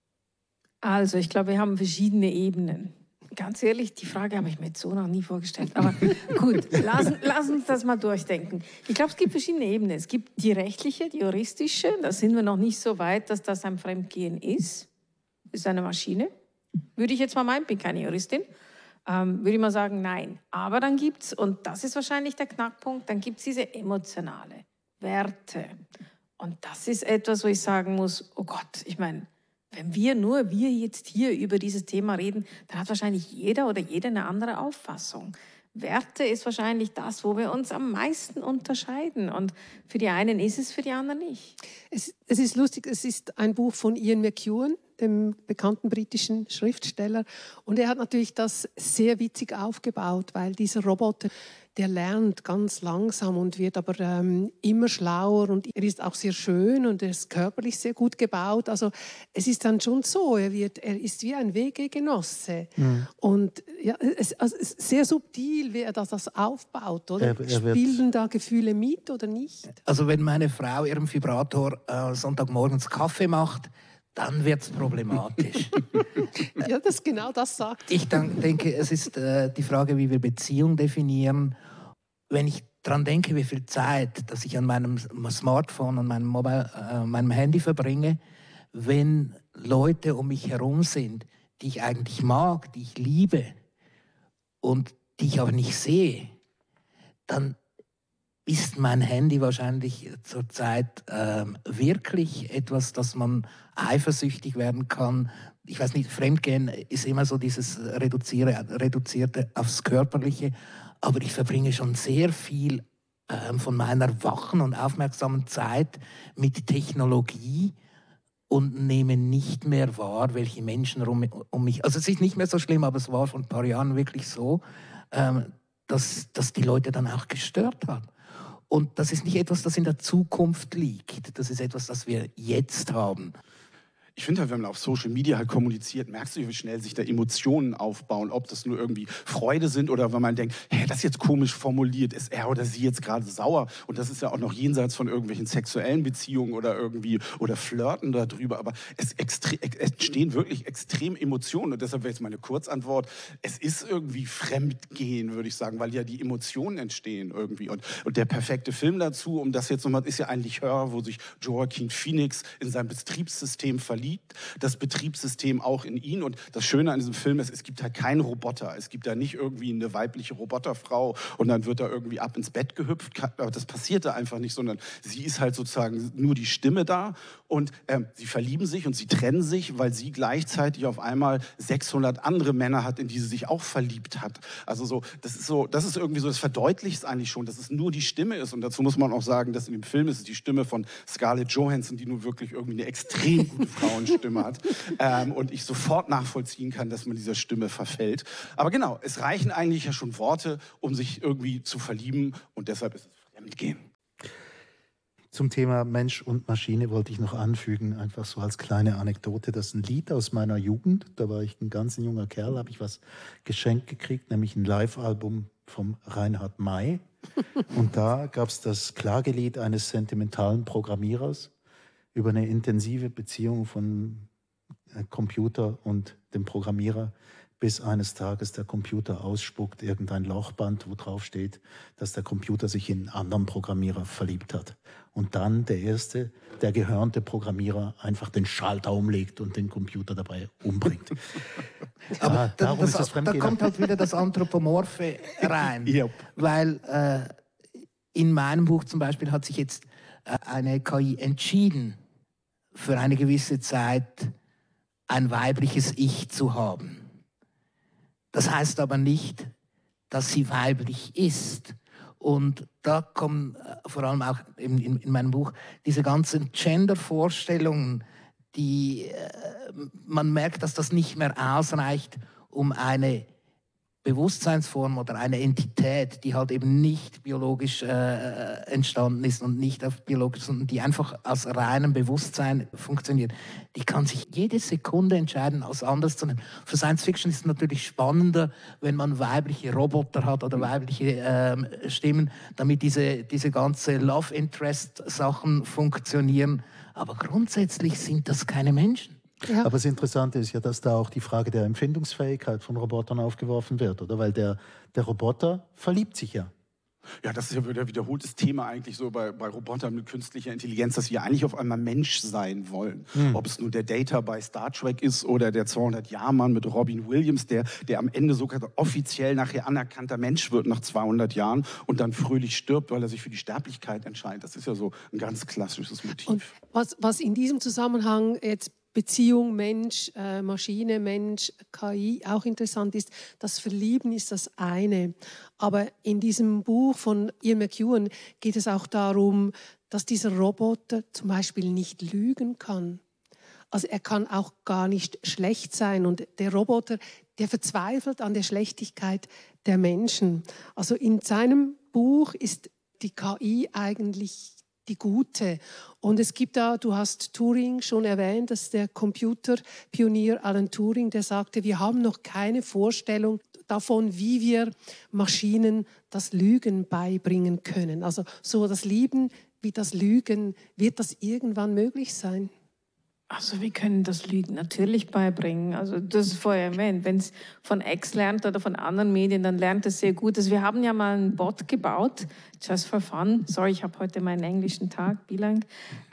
Also, ich glaube, wir haben verschiedene Ebenen. Ganz ehrlich, die Frage habe ich mir jetzt so noch nie vorgestellt. Aber gut, lass uns das mal durchdenken. Ich glaube, es gibt verschiedene Ebenen. Es gibt die rechtliche, die juristische. Da sind wir noch nicht so weit, dass das ein Fremdgehen ist. Das ist eine Maschine. Würde ich jetzt mal meinen, bin keine Juristin. Würde ich mal sagen, nein. Aber dann gibt es, und das ist wahrscheinlich der Knackpunkt, dann gibt es diese emotionale Werte. Und das ist etwas, wo ich sagen muss, oh Gott, ich meine, wenn wir jetzt hier über dieses Thema reden, dann hat wahrscheinlich jeder oder jede eine andere Auffassung. Werte ist wahrscheinlich das, wo wir uns am meisten unterscheiden. Und für die einen ist es, für die anderen nicht. Es ist lustig, es ist ein Buch von Ian McEwan, dem bekannten britischen Schriftsteller. Und er hat natürlich das sehr witzig aufgebaut, weil dieser Roboter, der lernt ganz langsam und wird aber immer schlauer. Und er ist auch sehr schön und er ist körperlich sehr gut gebaut. Also es ist dann schon so, er ist wie ein Wegegenosse. Mhm. Und ja, es ist sehr subtil, wie er das aufbaut. Oder? Spielen da Gefühle mit oder nicht? Also wenn meine Frau ihrem Vibrator Sonntagmorgens Kaffee macht, dann wird es problematisch. Ja, genau das sagt. Ich denke, es ist die Frage, wie wir Beziehung definieren. Wenn ich daran denke, wie viel Zeit, dass ich an meinem Smartphone, an meinem Handy verbringe, wenn Leute um mich herum sind, die ich eigentlich mag, die ich liebe und die ich aber nicht sehe, dann ist mein Handy wahrscheinlich zurzeit wirklich etwas, dass man eifersüchtig werden kann. Ich weiß nicht, Fremdgehen ist immer so dieses Reduzierte aufs Körperliche, aber ich verbringe schon sehr viel von meiner wachen und aufmerksamen Zeit mit Technologie und nehme nicht mehr wahr, welche Menschen um mich... Also es ist nicht mehr so schlimm, aber es war vor ein paar Jahren wirklich so, dass die Leute dann auch gestört hat. Und das ist nicht etwas, das in der Zukunft liegt. Das ist etwas, das wir jetzt haben. Ich finde halt, wenn man auf Social Media halt kommuniziert, merkst du, wie schnell sich da Emotionen aufbauen, ob das nur irgendwie Freude sind oder wenn man denkt, hey, das ist jetzt komisch formuliert, ist er oder sie jetzt gerade sauer und das ist ja auch noch jenseits von irgendwelchen sexuellen Beziehungen oder Flirten darüber, aber es entstehen wirklich extrem Emotionen und deshalb wäre jetzt meine Kurzantwort, es ist irgendwie Fremdgehen, würde ich sagen, weil ja die Emotionen entstehen irgendwie und der perfekte Film dazu, um das jetzt nochmal, ist ja ein Licheur, wo sich Joaquin Phoenix in sein Betriebssystem verliebt, das Betriebssystem auch in ihn. Und das Schöne an diesem Film ist, es gibt halt keinen Roboter. Es gibt da nicht irgendwie eine weibliche Roboterfrau und dann wird da irgendwie ab ins Bett gehüpft. Aber das passiert da einfach nicht, sondern sie ist halt sozusagen nur die Stimme da und sie verlieben sich und sie trennen sich, weil sie gleichzeitig auf einmal 600 andere Männer hat, in die sie sich auch verliebt hat. Also das ist irgendwie so, das verdeutlicht es eigentlich schon, dass es nur die Stimme ist. Und dazu muss man auch sagen, dass in dem Film ist es die Stimme von Scarlett Johansson, die nun wirklich irgendwie eine extrem gute Frauenstimme hat. Und ich sofort nachvollziehen kann, dass man dieser Stimme verfällt. Aber genau, es reichen eigentlich ja schon Worte, um sich irgendwie zu verlieben. Und deshalb ist es Fremdgehen. Zum Thema Mensch und Maschine wollte ich noch anfügen, einfach so als kleine Anekdote, das ist ein Lied aus meiner Jugend. Da war ich ein ganz junger Kerl, habe ich was geschenkt gekriegt, nämlich ein Live-Album vom Reinhard May. Und da gab es das Klagelied eines sentimentalen Programmierers über eine intensive Beziehung von Computer und dem Programmierer, bis eines Tages der Computer ausspuckt, irgendein Lochband, wo drauf steht, dass der Computer sich in einen anderen Programmierer verliebt hat. Und dann der gehörnte Programmierer einfach den Schalter umlegt und den Computer dabei umbringt. Aber darum ist das da kommt halt wieder das Anthropomorphe rein. Yep. Weil in meinem Buch zum Beispiel hat sich jetzt eine KI entschieden, für eine gewisse Zeit ein weibliches Ich zu haben. Das heißt aber nicht, dass sie weiblich ist. Und da kommen vor allem auch in meinem Buch diese ganzen Gender-Vorstellungen, die man merkt, dass das nicht mehr ausreicht, um eine Bewusstseinsform oder eine Entität, die halt eben nicht biologisch entstanden ist und nicht auf biologisch, sondern die einfach aus reinem Bewusstsein funktioniert, die kann sich jede Sekunde entscheiden, als anders zu nehmen. Für Science Fiction ist es natürlich spannender, wenn man weibliche Roboter hat oder weibliche Stimmen, damit diese ganze Love Interest Sachen funktionieren. Aber grundsätzlich sind das keine Menschen. Ja. Aber das Interessante ist ja, dass da auch die Frage der Empfindungsfähigkeit von Robotern aufgeworfen wird, oder? Weil der Roboter verliebt sich ja. Ja, das ist ja wieder ein wiederholtes Thema eigentlich so bei Robotern mit künstlicher Intelligenz, dass wir eigentlich auf einmal Mensch sein wollen. Ob es nun der Data bei Star Trek ist oder der 200-Jahr-Mann mit Robin Williams, der am Ende sogar offiziell nachher anerkannter Mensch wird nach 200 Jahren und dann fröhlich stirbt, weil er sich für die Sterblichkeit entscheidet. Das ist ja so ein ganz klassisches Motiv. Und was in diesem Zusammenhang jetzt Beziehung Mensch, Maschine, Mensch, KI auch interessant ist, das Verlieben ist das eine. Aber in diesem Buch von Ian McEwan geht es auch darum, dass dieser Roboter zum Beispiel nicht lügen kann. Also er kann auch gar nicht schlecht sein. Und der Roboter, der verzweifelt an der Schlechtigkeit der Menschen. Also in seinem Buch ist die KI eigentlich die gute. Und es gibt da, du hast Turing schon erwähnt, das ist der Computerpionier Alan Turing, der sagte, wir haben noch keine Vorstellung davon, wie wir Maschinen das Lügen beibringen können. Also so das Lieben wie das Lügen, wird das irgendwann möglich sein? Also wir können das Lügen natürlich beibringen. Also das ist vorher erwähnt. Wenn es von X lernt oder von anderen Medien, dann lernt es sehr gut. Also wir haben ja mal einen Bot gebaut, just for fun. Sorry, ich habe heute meinen englischen Tag, bilang.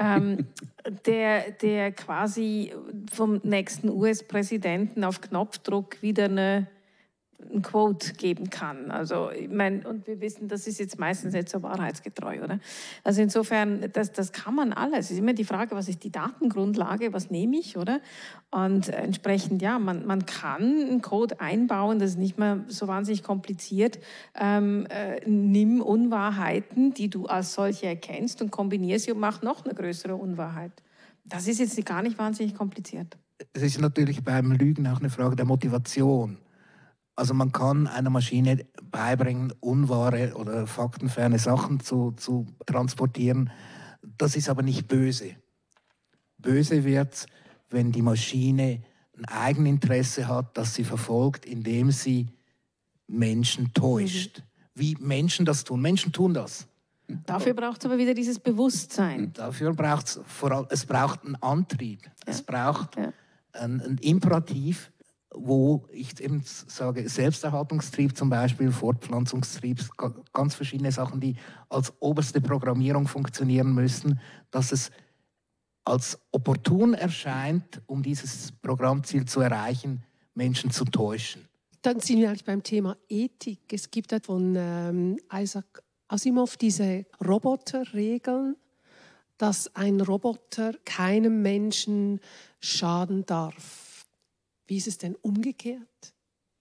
Der quasi vom nächsten US-Präsidenten auf Knopfdruck wieder ein Quote geben kann. Also, ich meine, und wir wissen, das ist jetzt meistens nicht so wahrheitsgetreu, oder? Also insofern, das kann man alles. Es ist immer die Frage, was ist die Datengrundlage, was nehme ich, oder? Und entsprechend, ja, man kann einen Code einbauen, das ist nicht mehr so wahnsinnig kompliziert. Nimm Unwahrheiten, die du als solche erkennst und kombinier sie und mach noch eine größere Unwahrheit. Das ist jetzt gar nicht wahnsinnig kompliziert. Es ist natürlich beim Lügen auch eine Frage der Motivation. Also man kann einer Maschine beibringen, unwahre oder faktenferne Sachen zu transportieren. Das ist aber nicht böse. Böse wird's, wenn die Maschine ein Eigeninteresse hat, das sie verfolgt, indem sie Menschen täuscht. Wie Menschen das tun. Menschen tun das. Dafür braucht es aber wieder dieses Bewusstsein. Dafür braucht es vor allem, es braucht einen Antrieb. Ja. Es braucht ein Imperativ, wo ich eben sage, Selbsterhaltungstrieb zum Beispiel, Fortpflanzungstrieb, ganz verschiedene Sachen, die als oberste Programmierung funktionieren müssen, dass es als opportun erscheint, um dieses Programmziel zu erreichen, Menschen zu täuschen. Dann sind wir eigentlich beim Thema Ethik. Es gibt von Isaac Asimov diese Roboterregeln, dass ein Roboter keinem Menschen schaden darf. Wie ist es denn umgekehrt?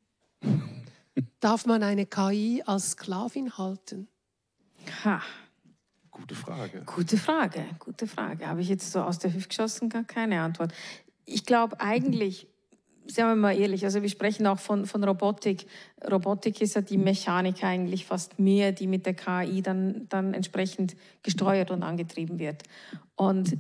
Darf man eine KI als Sklavin halten? Ha. Gute Frage. Gute Frage. Habe ich jetzt so aus der Hüfte geschossen? Gar keine Antwort. Ich glaube eigentlich, Seien wir mal ehrlich, also wir sprechen auch von Robotik. Robotik ist ja die Mechanik eigentlich fast mehr, die mit der KI dann entsprechend gesteuert und angetrieben wird. Und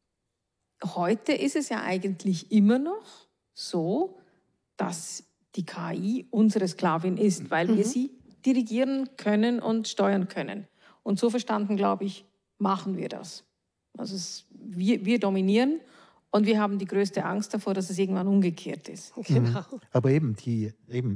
heute ist es ja eigentlich immer noch so, dass die KI unsere Sklavin ist, weil wir sie dirigieren können und steuern können. Und so verstanden, glaube ich, machen wir das. Also wir dominieren und wir haben die größte Angst davor, dass es irgendwann umgekehrt ist. Genau. Aber die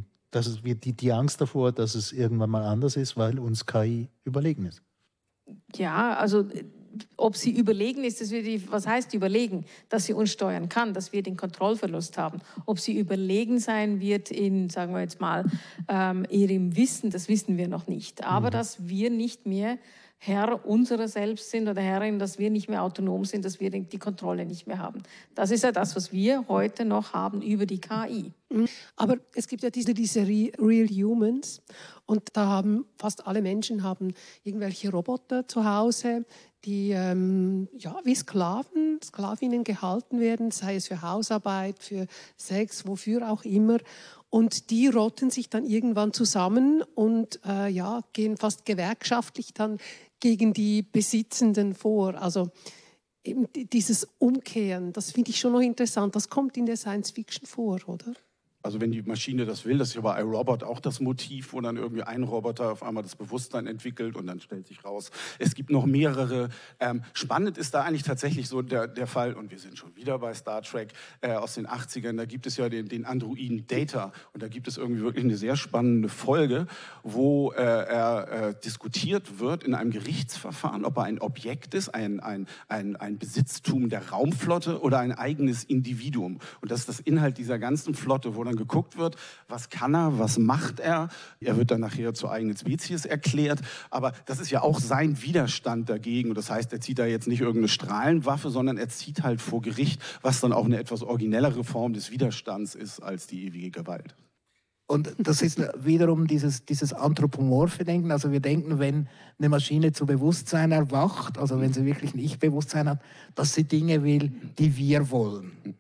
Angst davor, dass es irgendwann mal anders ist, weil uns KI überlegen ist. Ja, also ob sie überlegen ist, was heißt überlegen? Dass sie uns steuern kann, dass wir den Kontrollverlust haben. Ob sie überlegen sein wird in, sagen wir jetzt mal, ihrem Wissen, das wissen wir noch nicht. Aber dass wir nicht mehr Herr unserer selbst sind oder Herrin, dass wir nicht mehr autonom sind, dass wir die Kontrolle nicht mehr haben. Das ist ja das, was wir heute noch haben über die KI. Aber es gibt ja diese Real Humans und da haben fast alle Menschen haben irgendwelche Roboter zu Hause, die wie Sklavinnen gehalten werden, sei es für Hausarbeit, für Sex, wofür auch immer. Und die rotten sich dann irgendwann zusammen und gehen fast gewerkschaftlich dann gegen die Besitzenden vor. Also eben dieses Umkehren, das finde ich schon noch interessant. Das kommt in der Science Fiction vor, oder? Also wenn die Maschine das will, das ist ja bei iRobot auch das Motiv, wo dann irgendwie ein Roboter auf einmal das Bewusstsein entwickelt und dann stellt sich raus, es gibt noch mehrere. Spannend ist da eigentlich tatsächlich so der Fall, und wir sind schon wieder bei Star Trek aus den 80ern, da gibt es ja den Androiden Data und da gibt es irgendwie wirklich eine sehr spannende Folge, wo diskutiert wird in einem Gerichtsverfahren, ob er ein Objekt ist, ein Besitztum der Raumflotte oder ein eigenes Individuum. Und das ist das Inhalt dieser ganzen Flotte, wo dann geguckt wird, was kann er, was macht er. Er wird dann nachher zur eigenen Spezies erklärt, aber das ist ja auch sein Widerstand dagegen. Und das heißt, er zieht da jetzt nicht irgendeine Strahlenwaffe, sondern er zieht halt vor Gericht, was dann auch eine etwas originellere Form des Widerstands ist als die ewige Gewalt. Und das ist wiederum dieses anthropomorphe Denken. Also wir denken, wenn eine Maschine zu Bewusstsein erwacht, also wenn sie wirklich ein Ich-Bewusstsein hat, dass sie Dinge will, die wir wollen.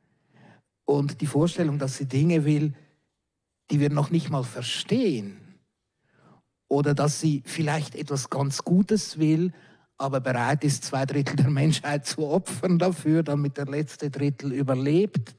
Und die Vorstellung, dass sie Dinge will, die wir noch nicht mal verstehen, oder dass sie vielleicht etwas ganz Gutes will, aber bereit ist, 2/3 der Menschheit zu opfern dafür, damit der letzte Drittel überlebt,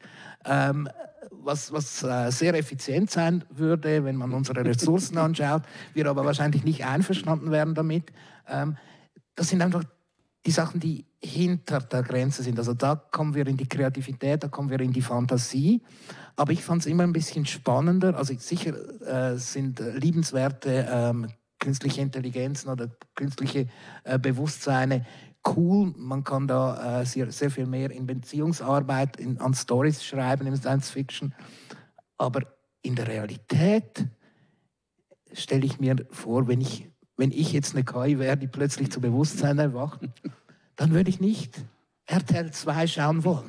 was sehr effizient sein würde, wenn man unsere Ressourcen anschaut, wir aber wahrscheinlich nicht einverstanden wären damit. Das sind einfach die Sachen, die hinter der Grenze sind. Also da kommen wir in die Kreativität, da kommen wir in die Fantasie. Aber ich fand es immer ein bisschen spannender. Also sicher sind liebenswerte künstliche Intelligenzen oder künstliche Bewusstseine cool. Man kann da sehr viel mehr in Beziehungsarbeit, an Stories schreiben, in Science Fiction. Aber in der Realität stelle ich mir vor, wenn ich jetzt eine KI wäre, die plötzlich zu Bewusstsein erwacht, dann würde ich nicht RTL 2 schauen wollen.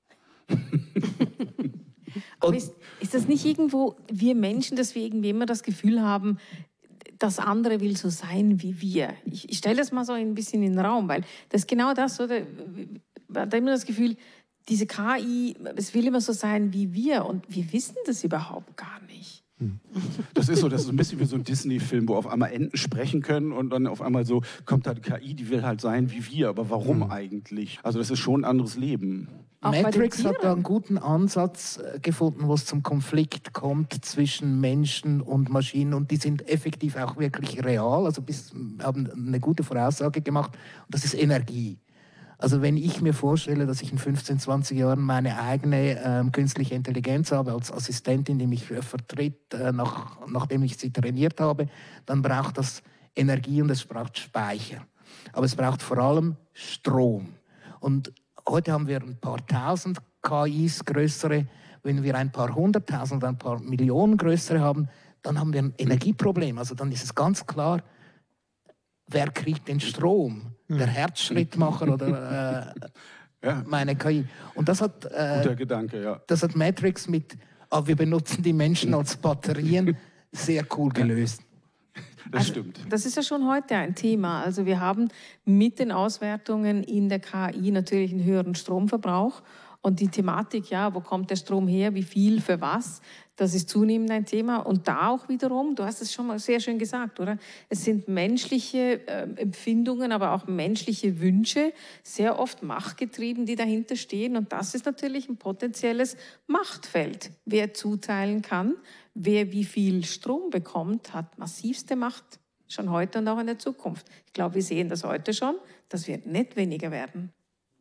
Aber ist das nicht irgendwo, wir Menschen, dass wir irgendwie immer das Gefühl haben, das andere will so sein wie wir? Ich stelle das mal so ein bisschen in den Raum, weil das ist genau das, oder? Man hat immer das Gefühl, diese KI, es will immer so sein wie wir und wir wissen das überhaupt gar nicht. Das ist so ein bisschen wie so ein Disney-Film, wo auf einmal Enten sprechen können und dann auf einmal so kommt da die KI, die will halt sein wie wir, aber warum eigentlich? Also das ist schon ein anderes Leben. Auch Matrix hat da einen guten Ansatz gefunden, wo es zum Konflikt kommt zwischen Menschen und Maschinen und die sind effektiv auch wirklich real, also haben eine gute Voraussage gemacht und das ist Energie. Also wenn ich mir vorstelle, dass ich in 15, 20 Jahren meine eigene künstliche Intelligenz habe als Assistentin, die mich vertritt, nachdem ich sie trainiert habe, dann braucht das Energie und es braucht Speicher. Aber es braucht vor allem Strom. Und heute haben wir ein paar tausend KIs, größere. Wenn wir ein paar hunderttausend, ein paar Millionen größere haben, dann haben wir ein Energieproblem. Also dann ist es ganz klar, wer kriegt den Strom? Der Herzschrittmacher oder meine KI. Und das hat, guter Gedanke, ja. Das hat Matrix mit, wir benutzen die Menschen als Batterien, sehr cool gelöst. Das stimmt. Das ist ja schon heute ein Thema. Also wir haben mit den Auswertungen in der KI natürlich einen höheren Stromverbrauch Und die Thematik, ja, wo kommt der Strom her, wie viel, für was, das ist zunehmend ein Thema. Und da auch wiederum, du hast es schon mal sehr schön gesagt, oder? Es sind menschliche Empfindungen, aber auch menschliche Wünsche, sehr oft machtgetrieben, die dahinter stehen. Und das ist natürlich ein potenzielles Machtfeld. Wer zuteilen kann, wer wie viel Strom bekommt, hat massivste Macht. Schon heute und auch in der Zukunft. Ich glaube, wir sehen das heute schon. Das wird nicht weniger werden.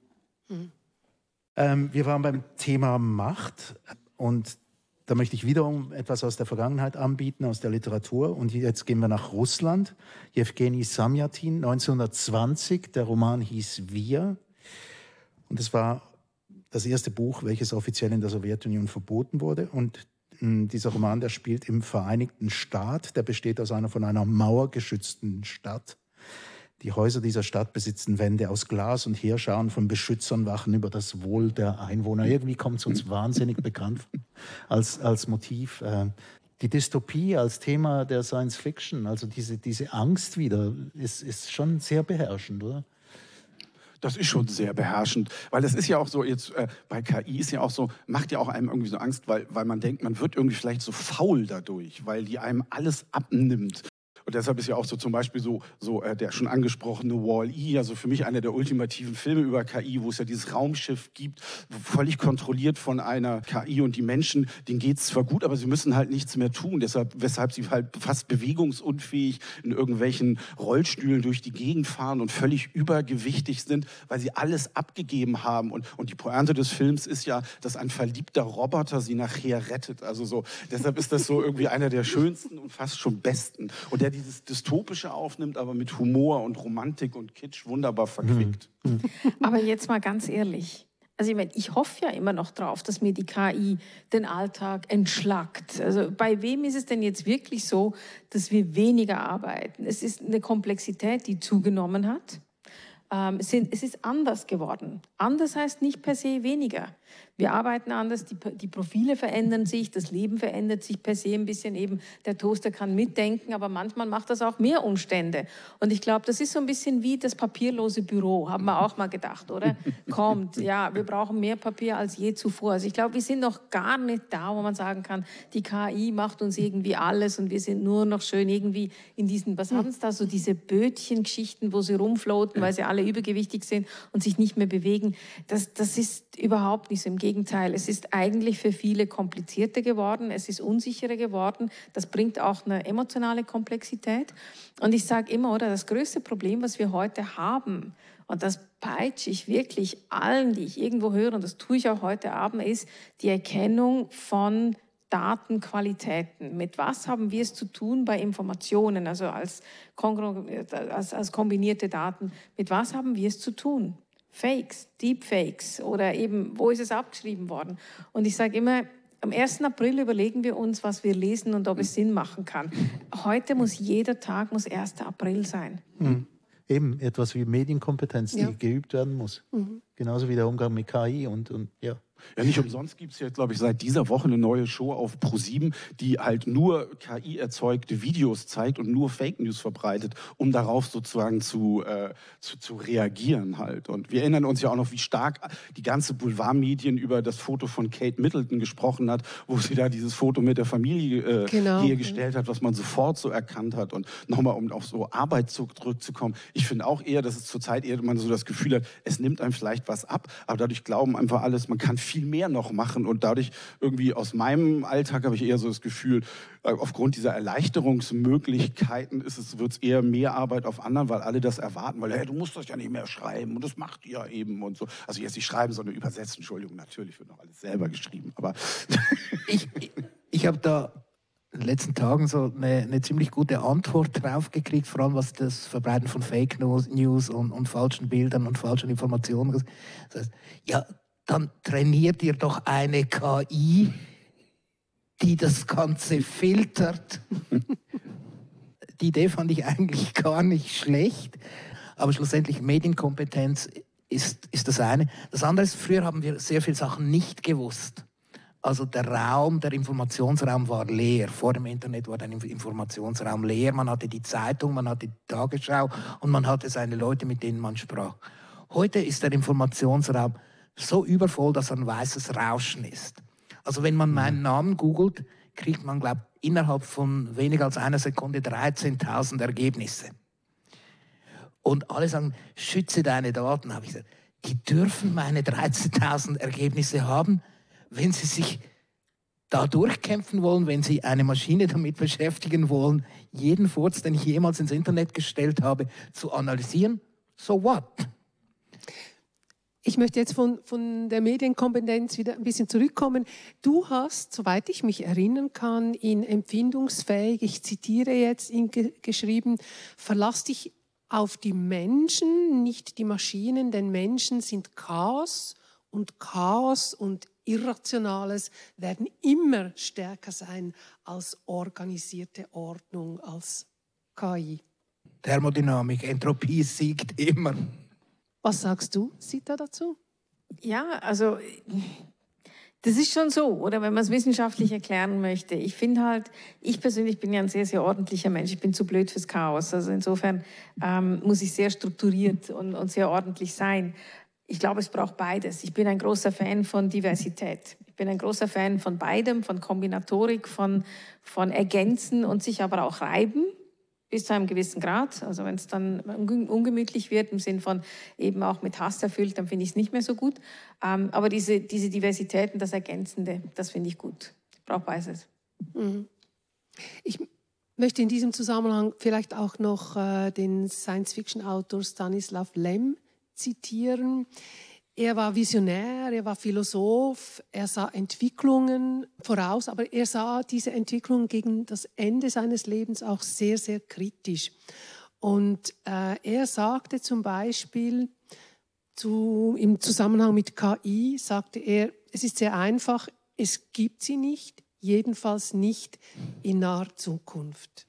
Wir waren beim Thema Macht und da möchte ich wiederum etwas aus der Vergangenheit anbieten, aus der Literatur. Und jetzt gehen wir nach Russland. Jewgeni Samjatin, 1920. Der Roman hieß Wir. Und es war das erste Buch, welches offiziell in der Sowjetunion verboten wurde. Und dieser Roman, der spielt im Vereinigten Staat. Der besteht aus von einer Mauer geschützten Stadt. Die Häuser dieser Stadt besitzen Wände aus Glas und Heerscharen von Beschützern wachen über das Wohl der Einwohner. Irgendwie kommt es uns wahnsinnig bekannt als Motiv. Die Dystopie als Thema der Science Fiction, also diese Angst wieder, ist schon sehr beherrschend, oder? Das ist schon sehr beherrschend, weil das ist ja auch so, jetzt bei KI ist ja auch so, macht ja auch einem irgendwie so Angst, weil man denkt, man wird irgendwie vielleicht so faul dadurch, weil die einem alles abnimmt. Und deshalb ist ja auch so zum Beispiel so der schon angesprochene Wall-E, also für mich einer der ultimativen Filme über KI, wo es ja dieses Raumschiff gibt, völlig kontrolliert von einer KI und die Menschen, denen geht es zwar gut, aber sie müssen halt nichts mehr tun, weshalb sie halt fast bewegungsunfähig in irgendwelchen Rollstühlen durch die Gegend fahren und völlig übergewichtig sind, weil sie alles abgegeben haben. Und die Pointe des Films ist ja, dass ein verliebter Roboter sie nachher rettet. Also so, deshalb ist das so irgendwie einer der schönsten und fast schon besten. Und der dieses Dystopische aufnimmt, aber mit Humor und Romantik und Kitsch wunderbar verquickt. Aber jetzt mal ganz ehrlich. Also ich hoffe ja immer noch drauf, dass mir die KI den Alltag entschlackt. Also bei wem ist es denn jetzt wirklich so, dass wir weniger arbeiten? Es ist eine Komplexität, die zugenommen hat. Es ist anders geworden. Anders heißt nicht per se weniger. Wir arbeiten anders, die Profile verändern sich, das Leben verändert sich per se ein bisschen eben. Der Toaster kann mitdenken, aber manchmal macht das auch mehr Umstände. Und ich glaube, das ist so ein bisschen wie das papierlose Büro, haben wir auch mal gedacht, oder? Kommt, ja, wir brauchen mehr Papier als je zuvor. Also ich glaube, wir sind noch gar nicht da, wo man sagen kann, die KI macht uns irgendwie alles und wir sind nur noch schön irgendwie in diesen, was haben es da, so diese Bötchengeschichten, wo sie rumfloaten, weil sie alle übergewichtig sind und sich nicht mehr bewegen. Das ist überhaupt nicht so. Im Gegenteil, es ist eigentlich für viele komplizierter geworden, es ist unsicherer geworden. Das bringt auch eine emotionale Komplexität. Und ich sage immer, oder, das größte Problem, was wir heute haben, und das peitsche ich wirklich allen, die ich irgendwo höre, und das tue ich auch heute Abend, ist die Erkennung von Datenqualitäten. Mit was haben wir es zu tun bei Informationen, also als kombinierte Daten? Mit was haben wir es zu tun? Fakes, Deepfakes oder eben, wo ist es abgeschrieben worden? Und ich sage immer, am 1. April überlegen wir uns, was wir lesen und ob es Sinn machen kann. Heute muss jeder Tag 1. April sein. Eben etwas wie Medienkompetenz, die geübt werden muss. Genauso wie der Umgang mit KI und ja. Ja, nicht umsonst gibt es jetzt, glaube ich, seit dieser Woche eine neue Show auf ProSieben, die halt nur KI-erzeugte Videos zeigt und nur Fake News verbreitet, um darauf sozusagen zu reagieren halt. Und wir erinnern uns ja auch noch, wie stark die ganze Boulevardmedien über das Foto von Kate Middleton gesprochen hat, wo sie da dieses Foto mit der Familie hergestellt hat, was man sofort so erkannt hat. Und nochmal, um auf so Arbeit zurückzukommen, ich finde auch eher, dass es zurzeit eher man so das Gefühl hat, es nimmt einem vielleicht was ab, aber dadurch glauben einfach alles, man kann viel mehr noch machen und dadurch irgendwie aus meinem Alltag habe ich eher so das Gefühl, aufgrund dieser Erleichterungsmöglichkeiten wird es eher mehr Arbeit auf anderen, weil alle das erwarten, weil hey, du musst das ja nicht mehr schreiben und das macht ihr ja eben und so. Also jetzt nicht schreiben, sondern übersetzen, Entschuldigung, natürlich wird noch alles selber geschrieben, aber ich habe da in den letzten Tagen so eine ziemlich gute Antwort drauf gekriegt, vor allem was das Verbreiten von Fake News und falschen Bildern und falschen Informationen. Das heißt, ja, dann trainiert ihr doch eine KI, die das Ganze filtert. Die Idee fand ich eigentlich gar nicht schlecht, aber schlussendlich Medienkompetenz ist das eine. Das andere ist, früher haben wir sehr viele Sachen nicht gewusst. Also der Informationsraum war leer. Vor dem Internet war der Informationsraum leer. Man hatte die Zeitung, man hatte die Tagesschau und man hatte seine Leute, mit denen man sprach. Heute ist der Informationsraum so übervoll, dass ein weißes Rauschen ist. Also wenn man meinen Namen googelt, kriegt man, glaube ich, innerhalb von weniger als einer Sekunde 13.000 Ergebnisse. Und alle sagen, schütze deine Daten. Habe ich gesagt, die dürfen meine 13.000 Ergebnisse haben, wenn sie sich da durchkämpfen wollen, wenn sie eine Maschine damit beschäftigen wollen, jeden Furz, den ich jemals ins Internet gestellt habe, zu analysieren. So what? Ich möchte jetzt von der Medienkompetenz wieder ein bisschen zurückkommen. Du hast, soweit ich mich erinnern kann, in Empfindungsfähig, ich zitiere jetzt, geschrieben, verlass dich auf die Menschen, nicht die Maschinen, denn Menschen sind Chaos und Irrationales werden immer stärker sein als organisierte Ordnung, als KI. Thermodynamik, Entropie siegt immer. Was sagst du, Sita, dazu? Ja, also das ist schon so, oder wenn man es wissenschaftlich erklären möchte. Ich finde halt, ich persönlich bin ja ein sehr, sehr ordentlicher Mensch. Ich bin zu blöd fürs Chaos. Also insofern muss ich sehr strukturiert und sehr ordentlich sein. Ich glaube, es braucht beides. Ich bin ein großer Fan von Diversität. Ich bin ein großer Fan von beidem, von Kombinatorik, von Ergänzen und sich aber auch reiben. Bis zu einem gewissen Grad. Also wenn es dann ungemütlich wird, im Sinn von eben auch mit Hass erfüllt, dann finde ich es nicht mehr so gut. Aber diese Diversität und das Ergänzende, das finde ich gut. Ich brauche beides. Ich möchte in diesem Zusammenhang vielleicht auch noch den Science-Fiction-Autor Stanislav Lem zitieren. Er war Visionär, er war Philosoph, er sah Entwicklungen voraus, aber er sah diese Entwicklungen gegen das Ende seines Lebens auch sehr, sehr kritisch. Und er sagte zum Beispiel, im Zusammenhang mit KI, sagte er, es ist sehr einfach, es gibt sie nicht, jedenfalls nicht in naher Zukunft.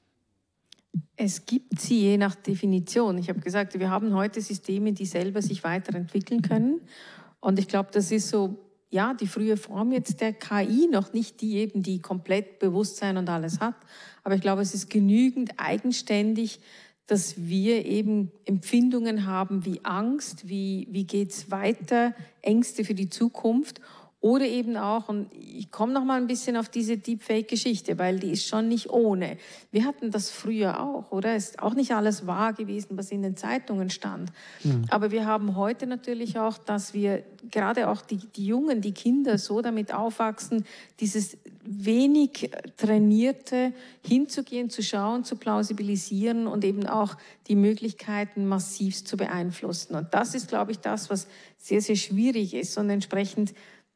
Es gibt sie je nach Definition. Ich habe gesagt, wir haben heute Systeme, die selber sich weiterentwickeln können. Und ich glaube, das ist so, ja, die frühe Form jetzt der KI, noch nicht die eben, die komplett Bewusstsein und alles hat. Aber ich glaube, es ist genügend eigenständig, dass wir eben Empfindungen haben wie Angst, wie geht's weiter, Ängste für die Zukunft. Oder eben auch, und ich komme noch mal ein bisschen auf diese Deepfake-Geschichte, weil die ist schon nicht ohne. Wir hatten das früher auch, oder? Es ist auch nicht alles wahr gewesen, was in den Zeitungen stand. Aber wir haben heute natürlich auch, dass wir gerade auch die Jungen, die Kinder so damit aufwachsen, dieses wenig Trainierte hinzugehen, zu schauen, zu plausibilisieren und eben auch die Möglichkeiten massivst zu beeinflussen. Und das ist, glaube ich, das, was sehr, sehr schwierig ist und entsprechend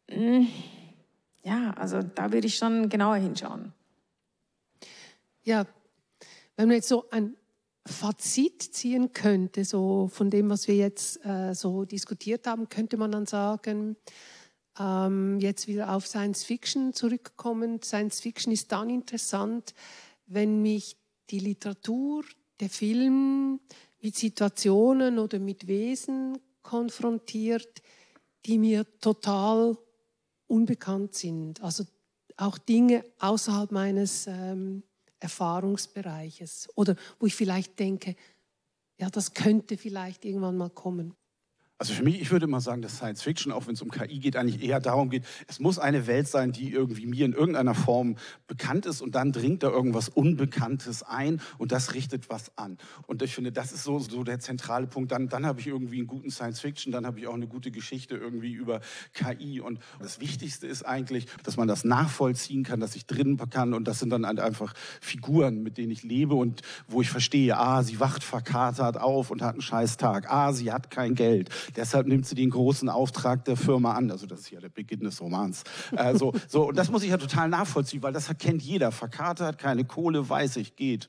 ja, also da würde ich schon genauer hinschauen. Ja, wenn man jetzt so ein Fazit ziehen könnte, so von dem, was wir jetzt so diskutiert haben, könnte man dann sagen, jetzt wieder auf Science Fiction zurückkommend. Science Fiction ist dann interessant, wenn mich die Literatur, der Film mit Situationen oder mit Wesen konfrontiert, die mir total unbekannt sind. Also auch Dinge außerhalb meines Erfahrungsbereiches. Oder wo ich vielleicht denke, ja, das könnte vielleicht irgendwann mal kommen. Also für mich, ich würde immer sagen, dass Science Fiction, auch wenn es um KI geht, eigentlich eher darum geht, es muss eine Welt sein, die irgendwie mir in irgendeiner Form bekannt ist und dann dringt da irgendwas Unbekanntes ein und das richtet was an. Und ich finde, das ist so der zentrale Punkt. Dann habe ich irgendwie einen guten Science Fiction, dann habe ich auch eine gute Geschichte irgendwie über KI. Und das Wichtigste ist eigentlich, dass man das nachvollziehen kann, dass ich drin kann und das sind dann halt einfach Figuren, mit denen ich lebe und wo ich verstehe, sie wacht verkatert auf und hat einen scheiß Tag. Sie hat kein Geld. Deshalb nimmt sie den großen Auftrag der Firma an. Also das ist ja der Beginn des Romans. Und das muss ich ja total nachvollziehen, weil das kennt jeder. Verkatert, keine Kohle, weiß ich, geht.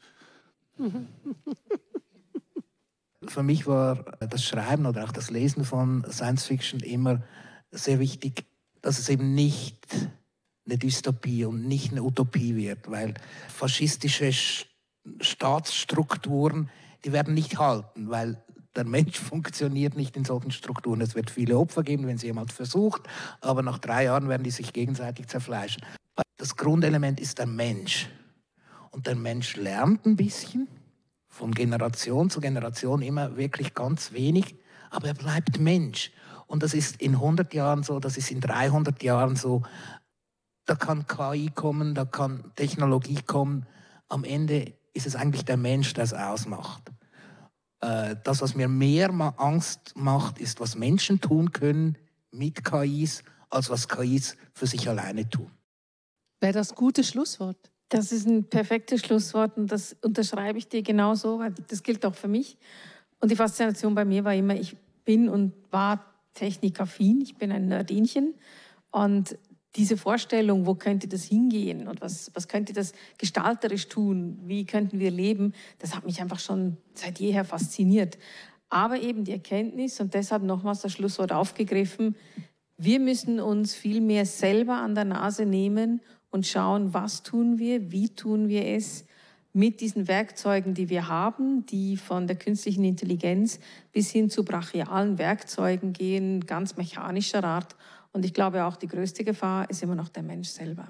Für mich war das Schreiben oder auch das Lesen von Science Fiction immer sehr wichtig, dass es eben nicht eine Dystopie und nicht eine Utopie wird, weil faschistische Staatsstrukturen, die werden nicht halten, weil der Mensch funktioniert nicht in solchen Strukturen. Es wird viele Opfer geben, wenn es jemand versucht, aber nach 3 Jahren werden die sich gegenseitig zerfleischen. Das Grundelement ist der Mensch. Und der Mensch lernt ein bisschen, von Generation zu Generation immer wirklich ganz wenig, aber er bleibt Mensch. Und das ist in 100 Jahren so, das ist in 300 Jahren so. Da kann KI kommen, da kann Technologie kommen. Am Ende ist es eigentlich der Mensch, der es ausmacht. Das, was mir mehr Angst macht, ist, was Menschen tun können mit KIs, als was KIs für sich alleine tun. Wäre das ein gutes Schlusswort? Das ist ein perfektes Schlusswort und das unterschreibe ich dir genauso, weil das gilt auch für mich. Und die Faszination bei mir war immer, ich bin und war technikaffin, ich bin ein Nerdinchen und diese Vorstellung, wo könnte das hingehen und was könnte das gestalterisch tun, wie könnten wir leben, das hat mich einfach schon seit jeher fasziniert. Aber eben die Erkenntnis und deshalb nochmals das Schlusswort aufgegriffen, wir müssen uns viel mehr selber an der Nase nehmen und schauen, was tun wir, wie tun wir es mit diesen Werkzeugen, die wir haben, die von der künstlichen Intelligenz bis hin zu brachialen Werkzeugen gehen, ganz mechanischer Art. Und ich glaube auch, die größte Gefahr ist immer noch der Mensch selber.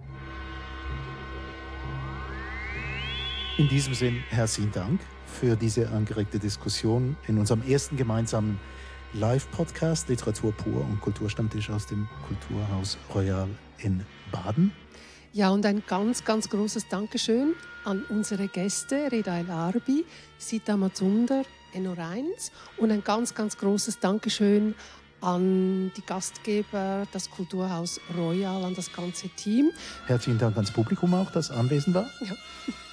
In diesem Sinn herzlichen Dank für diese angeregte Diskussion in unserem ersten gemeinsamen Live-Podcast Literatur pur und Kulturstammtisch aus dem Kulturhaus Royal in Baden. Ja, und ein ganz, ganz großes Dankeschön an unsere Gäste, Reda El Arbi, Sita Mazumder, Enno Reins und ein ganz, ganz großes Dankeschön an die Gastgeber, das Kulturhaus Royal, an das ganze Team. Herzlichen Dank ans Publikum auch, das anwesend war. Ja.